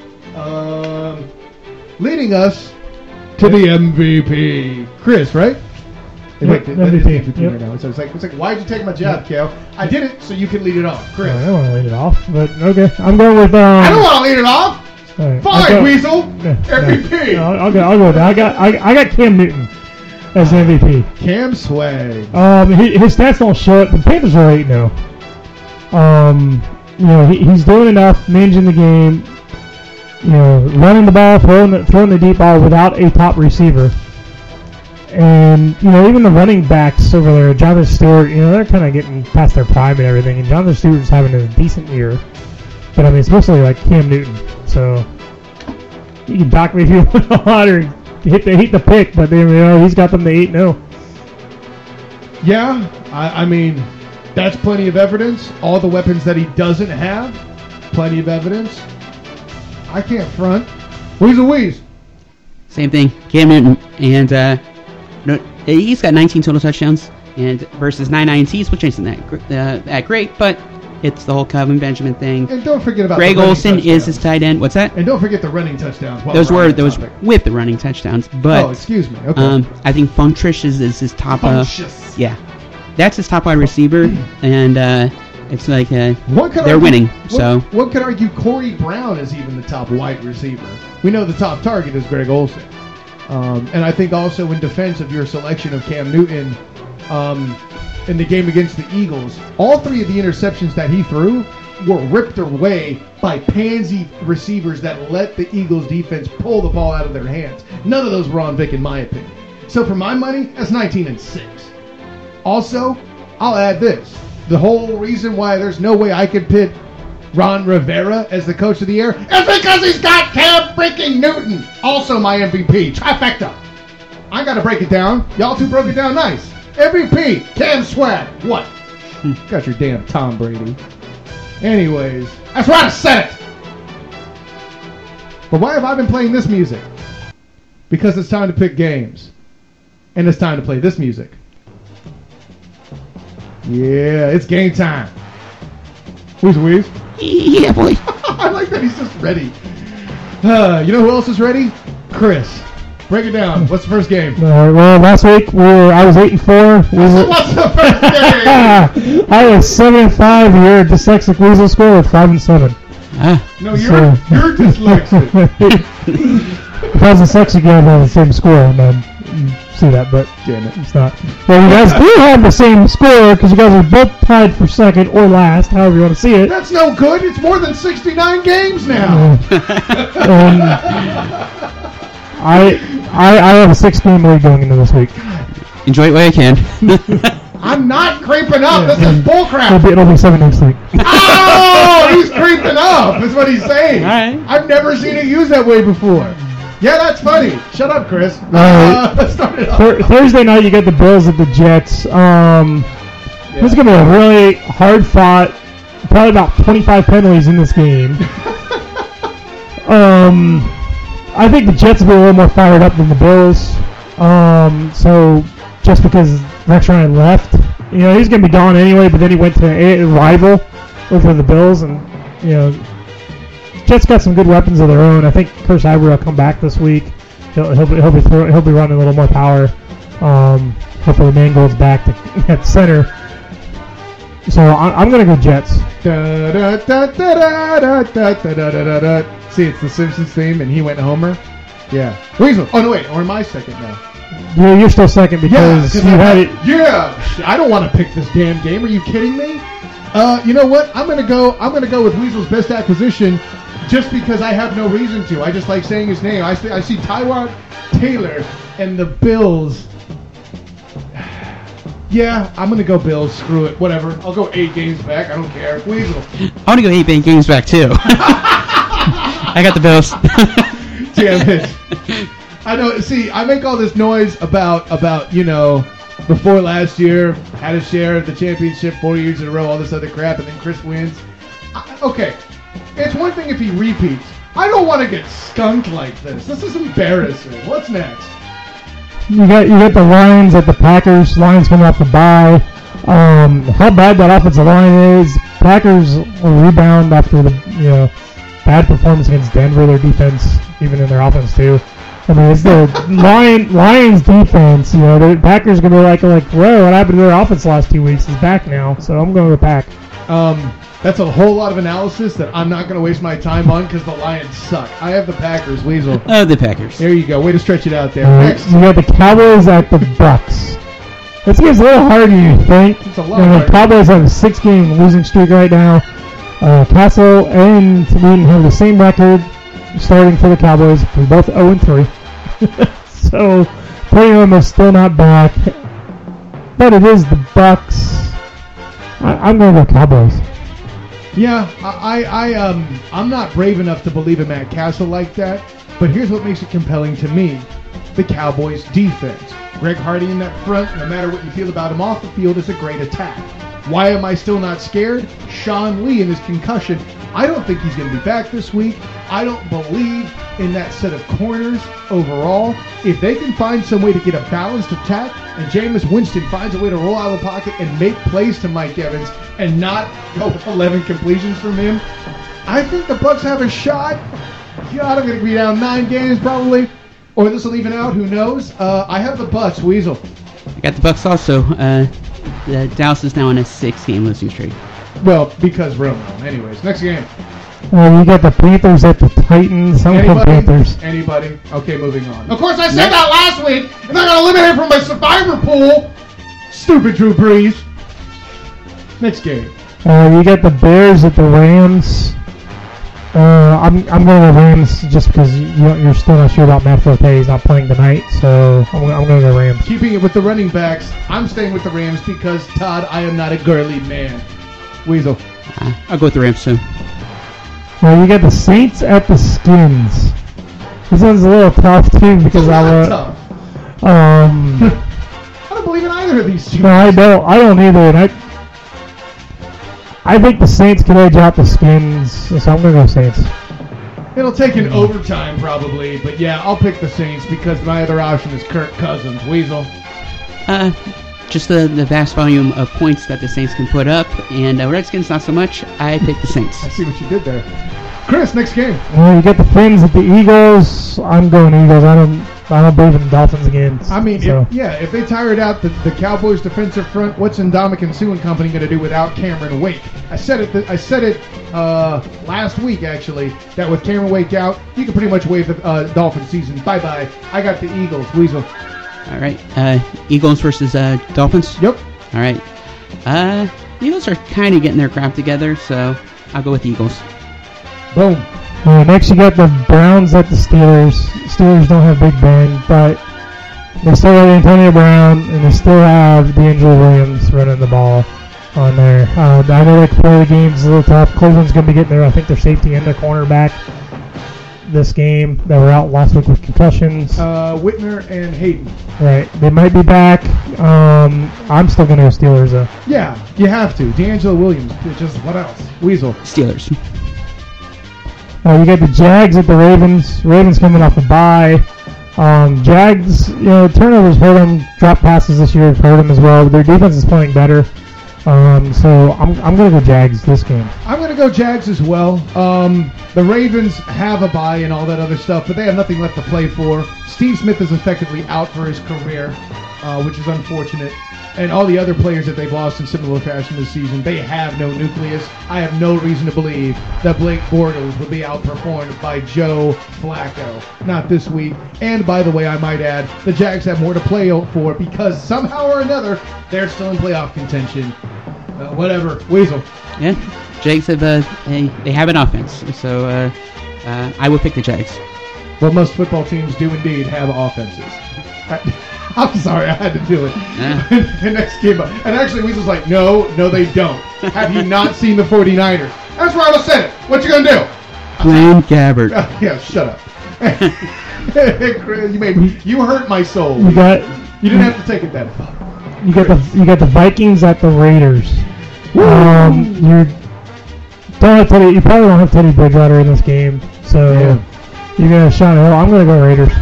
Leading us to the MVP. Chris, right? Yep, that MVP, is the MVP yep. right now. So it's like, why'd you take my job, Cal? I did it so you can lead it off. Chris. I don't want to lead it off, but okay. I'm going with. I don't want to lead it off. all right, Fine, I'll go- Weasel. Yeah, MVP. yeah. I'll go with that. I got Cam Newton as MVP. Cam Swag. His stats don't show it, but the Panthers are 8-0. He's doing enough, managing the game, running the ball, throwing the deep ball without a top receiver. And, even the running backs over there, Jonathan Stewart, they're kind of getting past their prime and everything, and Jonathan Stewart's having a decent year. But, I mean, it's mostly like Cam Newton. So, you can dock me if you want a lot or hit the pick, but, he's got them to 8-0. Yeah, I mean, that's plenty of evidence. All the weapons that he doesn't have, plenty of evidence. I can't front. Weasel Wheeze. Same thing, Cam Newton, and he's got 19 total touchdowns, and versus 9 INTs, which isn't that great, but it's the whole Calvin Benjamin thing. And don't forget about Greg the running Olsen is touchdowns. his tight end. What's that? And don't forget the running touchdowns. while Those we're on were that those topic. with the running touchdowns, but Oh, excuse me. Okay. I think Funtricious is his top. Funtricious. Yeah, that's his top wide receiver, and it's like One could they're argue- winning. one- So one could argue Corey Brown is even the top wide receiver. We know the top target is Greg Olsen. And I think also in defense of your selection of Cam Newton in the game against the Eagles, all three of the interceptions that he threw were ripped away by pansy receivers that let the Eagles defense pull the ball out of their hands. None of those were on Vic, in my opinion. So for my money, that's 19-6. Also, I'll add this. The whole reason why there's no way I could pick Ron Rivera as the coach of the year is because he's got Cam freaking Newton, also my MVP. Trifecta. I got to break it down. Y'all two broke it down nice. MVP, Cam Swag. What? Got your damn Tom Brady. Anyways, that's right, I said it. But why have I been playing this music? Because it's time to pick games. And it's time to play this music. Yeah, it's game time. Who's Weeze? yeah, boy. I like that he's just ready. You know who else is ready? Chris. Break it down. What's the first game? Well, last week I was 8-4. What's the first game? I was 7-5. Your dyslexic Weasel score was 5-7. No, you're dyslexic. If I was dyslexic, you guys have the same score, and then see that, but Damn it. it's not. Well, you guys do have the same score because you guys are both tied for second or last, however you want to see it. That's no good. It's more than 69 games now. And I have a 6-game lead going into this week. Enjoy it while you can. I'm not creeping up. This is bullcrap. It'll be 7 next week. Oh, he's creeping up. Is what he's saying. All right. I've never seen it used that way before. Yeah, that's funny. Shut up, Chris. right. Let's start it off. Thursday night, you get the Bills at the Jets. This is going to be a really hard fought, probably about 25 penalties in this game. I think the Jets will be a little more fired up than the Bills. So just because Rex Ryan left, he's going to be gone anyway, but then he went to a rival over the Bills, and, Jets got some good weapons of their own. I think Curtis Ivory will come back this week. He'll be running a little more power. Hopefully Mangold's back at center. So I'm going to go Jets. See, it's the Simpsons theme, and he went Homer. Yeah. Weasel. Oh no, wait. Or am I second now? You're still second because you had it. Yeah. I don't want to pick this damn game. Are you kidding me? You know what? I'm gonna go with Weasel's best acquisition, just because I have no reason to. I just like saying his name. I see Tyrod Taylor and the Bills. Yeah, I'm going to go Bills. Screw it. Whatever. I'll go 8 games back. I don't care. Weasel. I want to go 8 games back, too. I got the Bills. Damn it. I know. See, I make all this noise about before last year, had a share of the championship 4 years in a row, all this other crap, and then Chris wins. Okay. It's one thing if he repeats. I don't want to get skunked like this. This is embarrassing. What's next? You got the Lions at the Packers. Lions coming off the bye. How bad that offensive line is. Packers will rebound after the bad performance against Denver. Their defense, even in their offense too. I mean, it's the Lions defense. The Packers are gonna be like, whoa, what happened to their offense the last 2 weeks? It's back now. So I'm going to go Pack. That's a whole lot of analysis that I'm not going to waste my time on because the Lions suck. I have the Packers, Weasel. Oh, the Packers. There you go. Way to stretch it out there. Next. You got the Cowboys at the Bucks. This game's a little harder than you think. It's a lot harder. The Cowboys have a 6-game losing streak right now. Castle and Whedon have the same record starting for the Cowboys. We're both 0-3. So, Playroom is still not back. But it is the Bucks. I'm going to go Cowboys. Yeah, I'm not brave enough to believe in Matt Castle like that, but here's what makes it compelling to me. The Cowboys' defense. Greg Hardy in that front, no matter what you feel about him off the field, is a great attack. Why am I still not scared? Sean Lee and his concussion. I don't think he's going to be back this week. I don't believe in that set of corners overall. If they can find some way to get a balanced attack and Jameis Winston finds a way to roll out of the pocket and make plays to Mike Evans and not go with 11 completions from him, I think the Bucs have a shot. God, I'm going to be down 9 games probably. Or this will even out. Who knows? I have the Bucs, Weasel. I got the Bucks also. Dallas is now on a 6-game losing streak. Well, because Romo. Anyways, next game. You got the Panthers at the Titans. I'm going Panthers. Anybody? Okay, moving on. Of course, I said that last week, and I got eliminated from my survivor pool. Stupid Drew Brees. Next game. You got the Bears at the Rams. I'm going to Rams just because you're still not sure about Matt Forte. He's not playing tonight, so I'm going to go Rams. Keeping it with the running backs, I'm staying with the Rams because, Todd, I am not a girly man. Weasel. I'll go with the Rams, too. You got the Saints at the Skins. This one's a little tough, too, because tough. I don't believe in either of these teams. No, I don't either, and I think the Saints can edge out the Skins, so I'm going to go Saints. It'll take an overtime probably, but yeah, I'll pick the Saints because my other option is Kirk Cousins. Weasel. Just the vast volume of points that the Saints can put up, and Redskins not so much. I pick the Saints. I see what you did there. Chris, next game. You got the Finns at the Eagles. I'm going Eagles. I don't believe in the Dolphins again. I mean, if they tired out the Cowboys' defensive front, what's Ndamukong Suh and company going to do without Cameron Wake? I said it last week actually that with Cameron Wake out, you can pretty much waive the Dolphins season. Bye bye. I got the Eagles. Weasel. All right. Eagles versus Dolphins. Yep. All right. Eagles are kind of getting their crap together, so I'll go with the Eagles. Boom. Next, you got the Browns at the Steelers. Steelers don't have Big Ben, but they still have Antonio Brown, and they still have D'Angelo Williams running the ball on there. I know they can play the games a little tough. Cleveland's going to be getting their safety and their cornerback this game that were out last week with concussions. Whitner and Hayden. Right. They might be back. I'm still going to go Steelers, though. Yeah, you have to. D'Angelo Williams. Just what else? Weasel. Steelers. You got the Jags at the Ravens. Ravens coming off a bye. Jags, turnovers hurt them. Drop passes this year have hurt them as well. Their defense is playing better. So I'm going to go Jags this game. I'm going to go Jags as well. The Ravens have a bye and all that other stuff, but they have nothing left to play for. Steve Smith is effectively out for his career, which is unfortunate. And all the other players that they've lost in similar fashion this season, they have no nucleus. I have no reason to believe that Blake Bortles will be outperformed by Joe Flacco. Not this week. And by the way, I might add, the Jags have more to play for because somehow or another, they're still in playoff contention. Whatever. Weasel. Yeah. Jags have they have an offense, so I would pick the Jags. Well, most football teams do indeed have offenses. I'm sorry, I had to do it. The next game, and actually, Weasel's like, no, they don't. Have you not seen the 49ers? That's where I was said it. What you gonna do? Blaine Gabbert. Yeah, shut up. You hurt my soul. You didn't have to take it that far. You got the Vikings at the Raiders. You probably don't have Teddy Bridgewater in this game, so you got Sean Hill. I'm gonna go Raiders.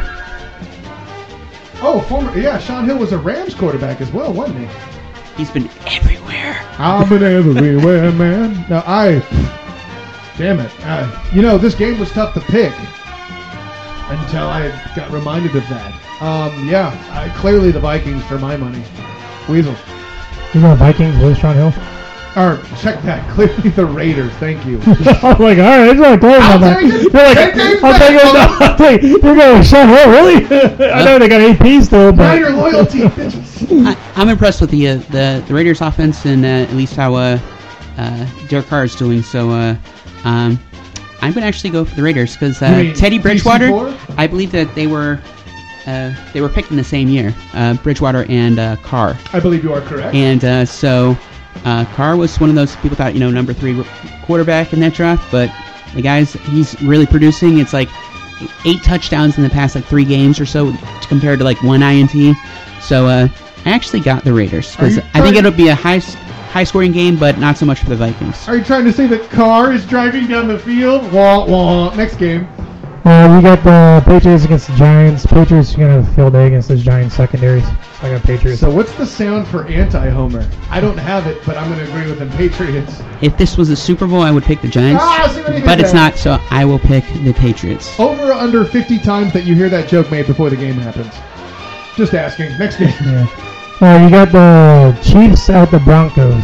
Oh, Sean Hill was a Rams quarterback as well, wasn't he? He's been everywhere. I've been everywhere, man. Now damn it. This game was tough to pick until I got reminded of that. Clearly the Vikings for my money. Weasel. You know Vikings with Sean Hill? Or check that. Clearly the Raiders. Thank you. I'm like, all right, it's not close on that. You're going Sean Hill, really? I know they got AP still, but now your loyalty. I'm impressed with the Raiders offense and at least how Derek Carr is doing. So I'm going to actually go for the Raiders because Teddy Bridgewater. DC4? I believe that they were picked in the same year, Bridgewater and Carr. I believe you are correct. And so Carr was one of those people thought, number 3 quarterback in that draft, but the guys, he's really producing. It's like 8 touchdowns in the past 3 games or so compared to 1 INT. So I actually got the Raiders because I think it'll be a high scoring game, but not so much for the Vikings. Are you trying to say that Carr is driving down the field? Wah, wah. Next game. We got the Patriots against the Giants. Patriots are going to have a field day against those Giants secondaries. So I got Patriots. So what's the sound for anti-homer? I don't have it, but I'm going to agree with them. Patriots. If this was a Super Bowl, I would pick the Giants. But it's not, so I will pick the Patriots. Over or under 50 times that you hear that joke made before the game happens. Just asking. Next game. Yeah. You got the Chiefs at the Broncos.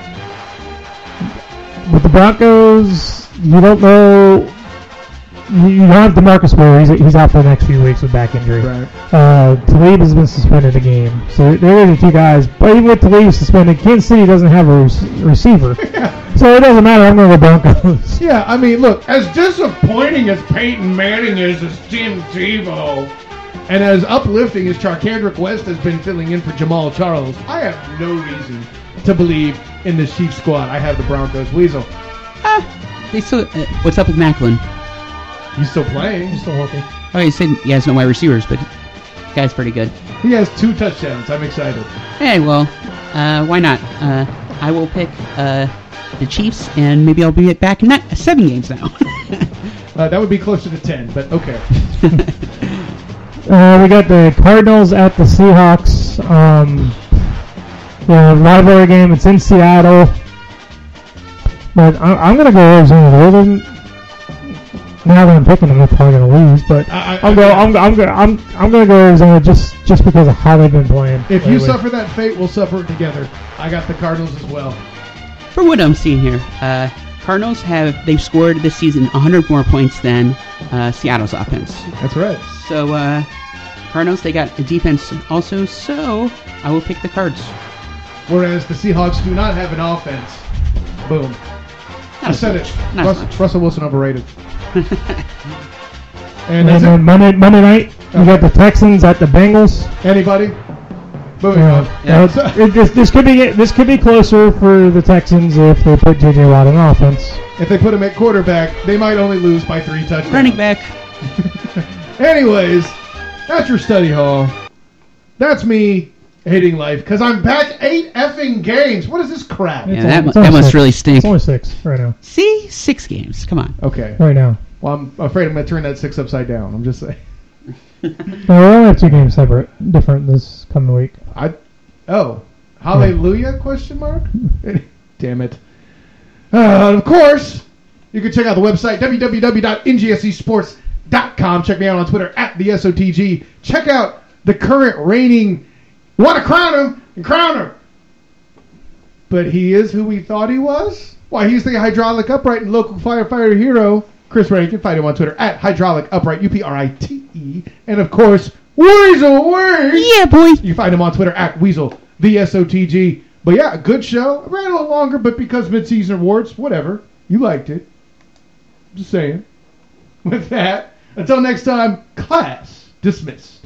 With the Broncos, you don't know. You don't have DeMarcus Ware. He's out for the next few weeks with back injury. Right. Talib has been suspended a game. So they're the 2 guys. But even with Talib suspended, Kansas City doesn't have a receiver. So it doesn't matter. I'm going to go Broncos. Yeah, I mean, look, as disappointing as Peyton Manning is as Tim Tebow, and as uplifting as Charkandrick West has been filling in for Jamal Charles, I have no reason to believe in the Chiefs squad. I have the Broncos. Weasel. They still, what's up with Macklin? He's still playing. He's still healthy. Oh, you said he has no wide receivers, but the guy's pretty good. He has 2 touchdowns. I'm excited. Hey, well, why not? I will pick the Chiefs, and maybe I'll be back in 7 games now. That would be closer to 10, but okay. We got the Cardinals at the Seahawks. Rivalry game. It's in Seattle. But I'm going to go Arizona. Now that I'm picking them, they're probably going to lose. But I'm going to go Arizona just because of how they've been playing. If lately. you suffer that fate, we'll suffer it together. I got the Cardinals as well. For what I'm seeing here, Cardinals they've scored this season 100 more points than Seattle's offense. That's right. So Cardinals, they got a defense also, so I will pick the Cards. Whereas the Seahawks do not have an offense. Boom. I said it. Russell Wilson overrated. And then Monday night, you got the Texans at the Bengals. Anybody? Moving on. Yeah. This could be closer for the Texans if they put J.J. Watt on offense. If they put him at quarterback, they might only lose by 3 touchdowns. Running back. Anyways, that's your study hall. That's me hating life because I'm back 8 effing games. What is this crap? Yeah, that must really stink. It's only 6 right now. See? 6 games. Come on. Okay. Right now. Well, I'm afraid I'm going to turn that 6 upside down. I'm just saying. No, we only have 2 games different this coming week. Hallelujah? Question mark? Damn it. Of course, you can check out the website, www.ngscsports.com. Check me out on Twitter, @TheSOTG. Check out the current reigning, want to crown him, and crown him. But he is who we thought he was? Why, he's the hydraulic upright and local firefighter hero, Chris Rankin. Find him on Twitter, @hydraulic upright, UPRITE. And of course, Weasel Wing. Yeah, boy. You find him on Twitter, @Weasel, TheSOTG. But yeah, good show. It ran a little longer, but because mid-season awards, whatever. You liked it. Just saying. With that, until next time, class dismissed.